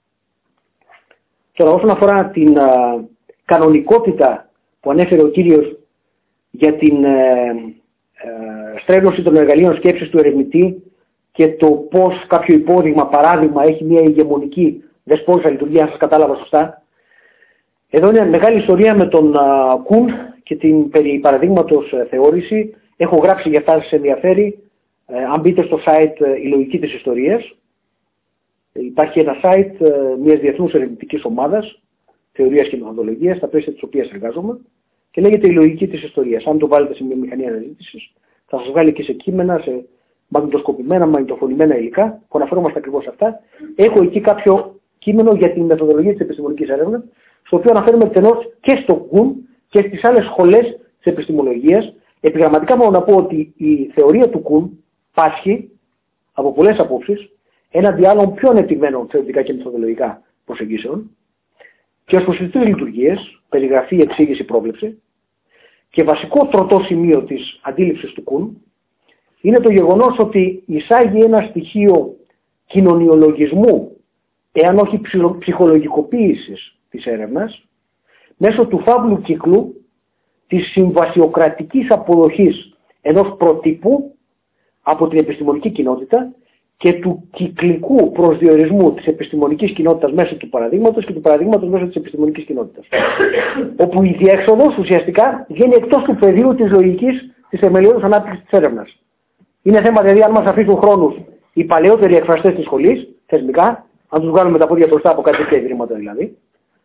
Τώρα, όσον αφορά την α, κανονικότητα που ανέφερε ο κύριος για την ε, ε, στρέβλωση των εργαλείων σκέψης του ερευνητή και το πώς κάποιο υπόδειγμα, παράδειγμα, έχει μια ηγεμονική δεσπόζουσα λειτουργία, αν σας κατάλαβα σωστά. Εδώ είναι μεγάλη ιστορία με τον uh, Κουν και την περί παραδείγματος uh, θεώρηση. Έχω γράψει για αυτά, σας ενδιαφέρει. Uh, αν μπείτε στο site uh, η λογική της ιστορίας, uh, υπάρχει ένα site uh, μιας διεθνούς ερευνητικής ομάδας, θεωρίας και μεθοδολογίας, στα πλαίσια της οποίας εργάζομαι, και λέγεται η λογική της ιστορίας. Αν το βάλετε σε μια μηχανή αναζήτησης, θα σας βγάλει και σε κείμενα, σε μαγνητοσκοπημένα, μαγνητοφωνημένα υλικά, που αναφερόμαστε ακριβώς σε αυτά. Έχω εκεί κάποιο κείμενο για την μεθοδολογία της επιστημονικής έρευνας, στο οποίο αναφέρουμε εκτενώς και στο Κουν και στις άλλες σχολές της επιστημολογίας. Επιγραμματικά μπορώ να πω ότι η θεωρία του Κουν πάσχει από πολλές απόψεις έναντι άλλων πιο ανεπτυγμένων θεωρητικά και μεθοδολογικά προσεγγίσεων και ως προς τις τρεις λειτουργίες, περιγραφή, εξήγηση, πρόβλεψη, και βασικό τροτό σημείο της αντίληψης του Κουν είναι το γεγονός ότι εισάγει ένα στοιχείο κοινωνιολογισμού, εάν όχι ψυχολογικοποίησης της έρευνας, μέσω του φαύλου κύκλου της συμβασιοκρατικής αποδοχής ενός προτύπου από την επιστημονική κοινότητα και του κυκλικού προσδιορισμού της επιστημονικής κοινότητας μέσω του παραδείγματος και του παραδείγματος μέσω της επιστημονικής κοινότητας. Όπου η διέξοδος ουσιαστικά βγαίνει εκτός του πεδίου της λογικής της θεμελιώδους ανάπτυξης της έρευνας. Είναι θέμα δηλαδή αν μας αφήσουν χρόνους οι παλαιότεροι εκφραστές της σχολής, θεσμικά, αν τους βγάλουμε τα πόδια μπροστά από κάτι τέτοια ιδρύματα δηλαδή,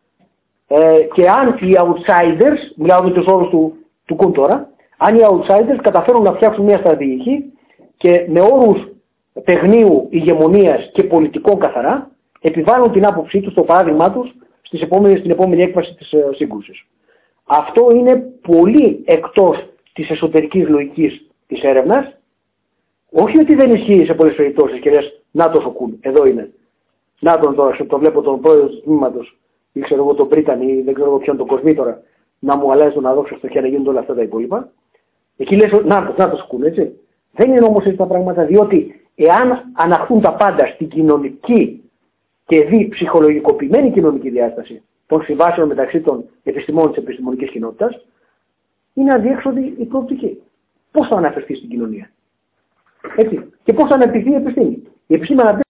ε, και αν οι outsiders, μιλάω με τους όρους του, του Κουν τώρα, αν οι outsiders καταφέρουν να φτιάξουν μια στρατηγική και με όρους παιγνίου, ηγεμονίας και πολιτικών καθαρά, επιβάλλουν την άποψή τους, το παράδειγμά τους, στις επόμενες, στην επόμενη έκβαση της ε, σύγκρουσης. Αυτό είναι πολύ εκτός της εσωτερικής λογικής της έρευνας. Όχι ότι δεν ισχύει σε πολλές περιπτώσεις και λες, να το Κουν, εδώ είναι. Να τον τώρα, το βλέπω τον πρόεδρο του τμήματος, ή ξέρω εγώ τον Μπρίταν, ή δεν ξέρω εγώ ποιον τον Κοσμή τώρα, να μου αλλάζει τον αδόξο στο χέρι να γίνονται όλα αυτά τα υπόλοιπα. Εκεί λες, να το, να το Κουν, έτσι. Δεν είναι όμως έτσι τα πράγματα, διότι εάν αναχθούν τα πάντα στην κοινωνική και δι ψυχολογικοποιημένη κοινωνική διάσταση των συμβάσεων μεταξύ των επιστημών της επιστημονικής κοινότητας, είναι αδιέξοδη η προοπτική. Πώς θα αναφερθεί στην κοινωνία. Έτσι. Και πώς θα αναπτυχθεί η επιστήμη. Η επιστήμη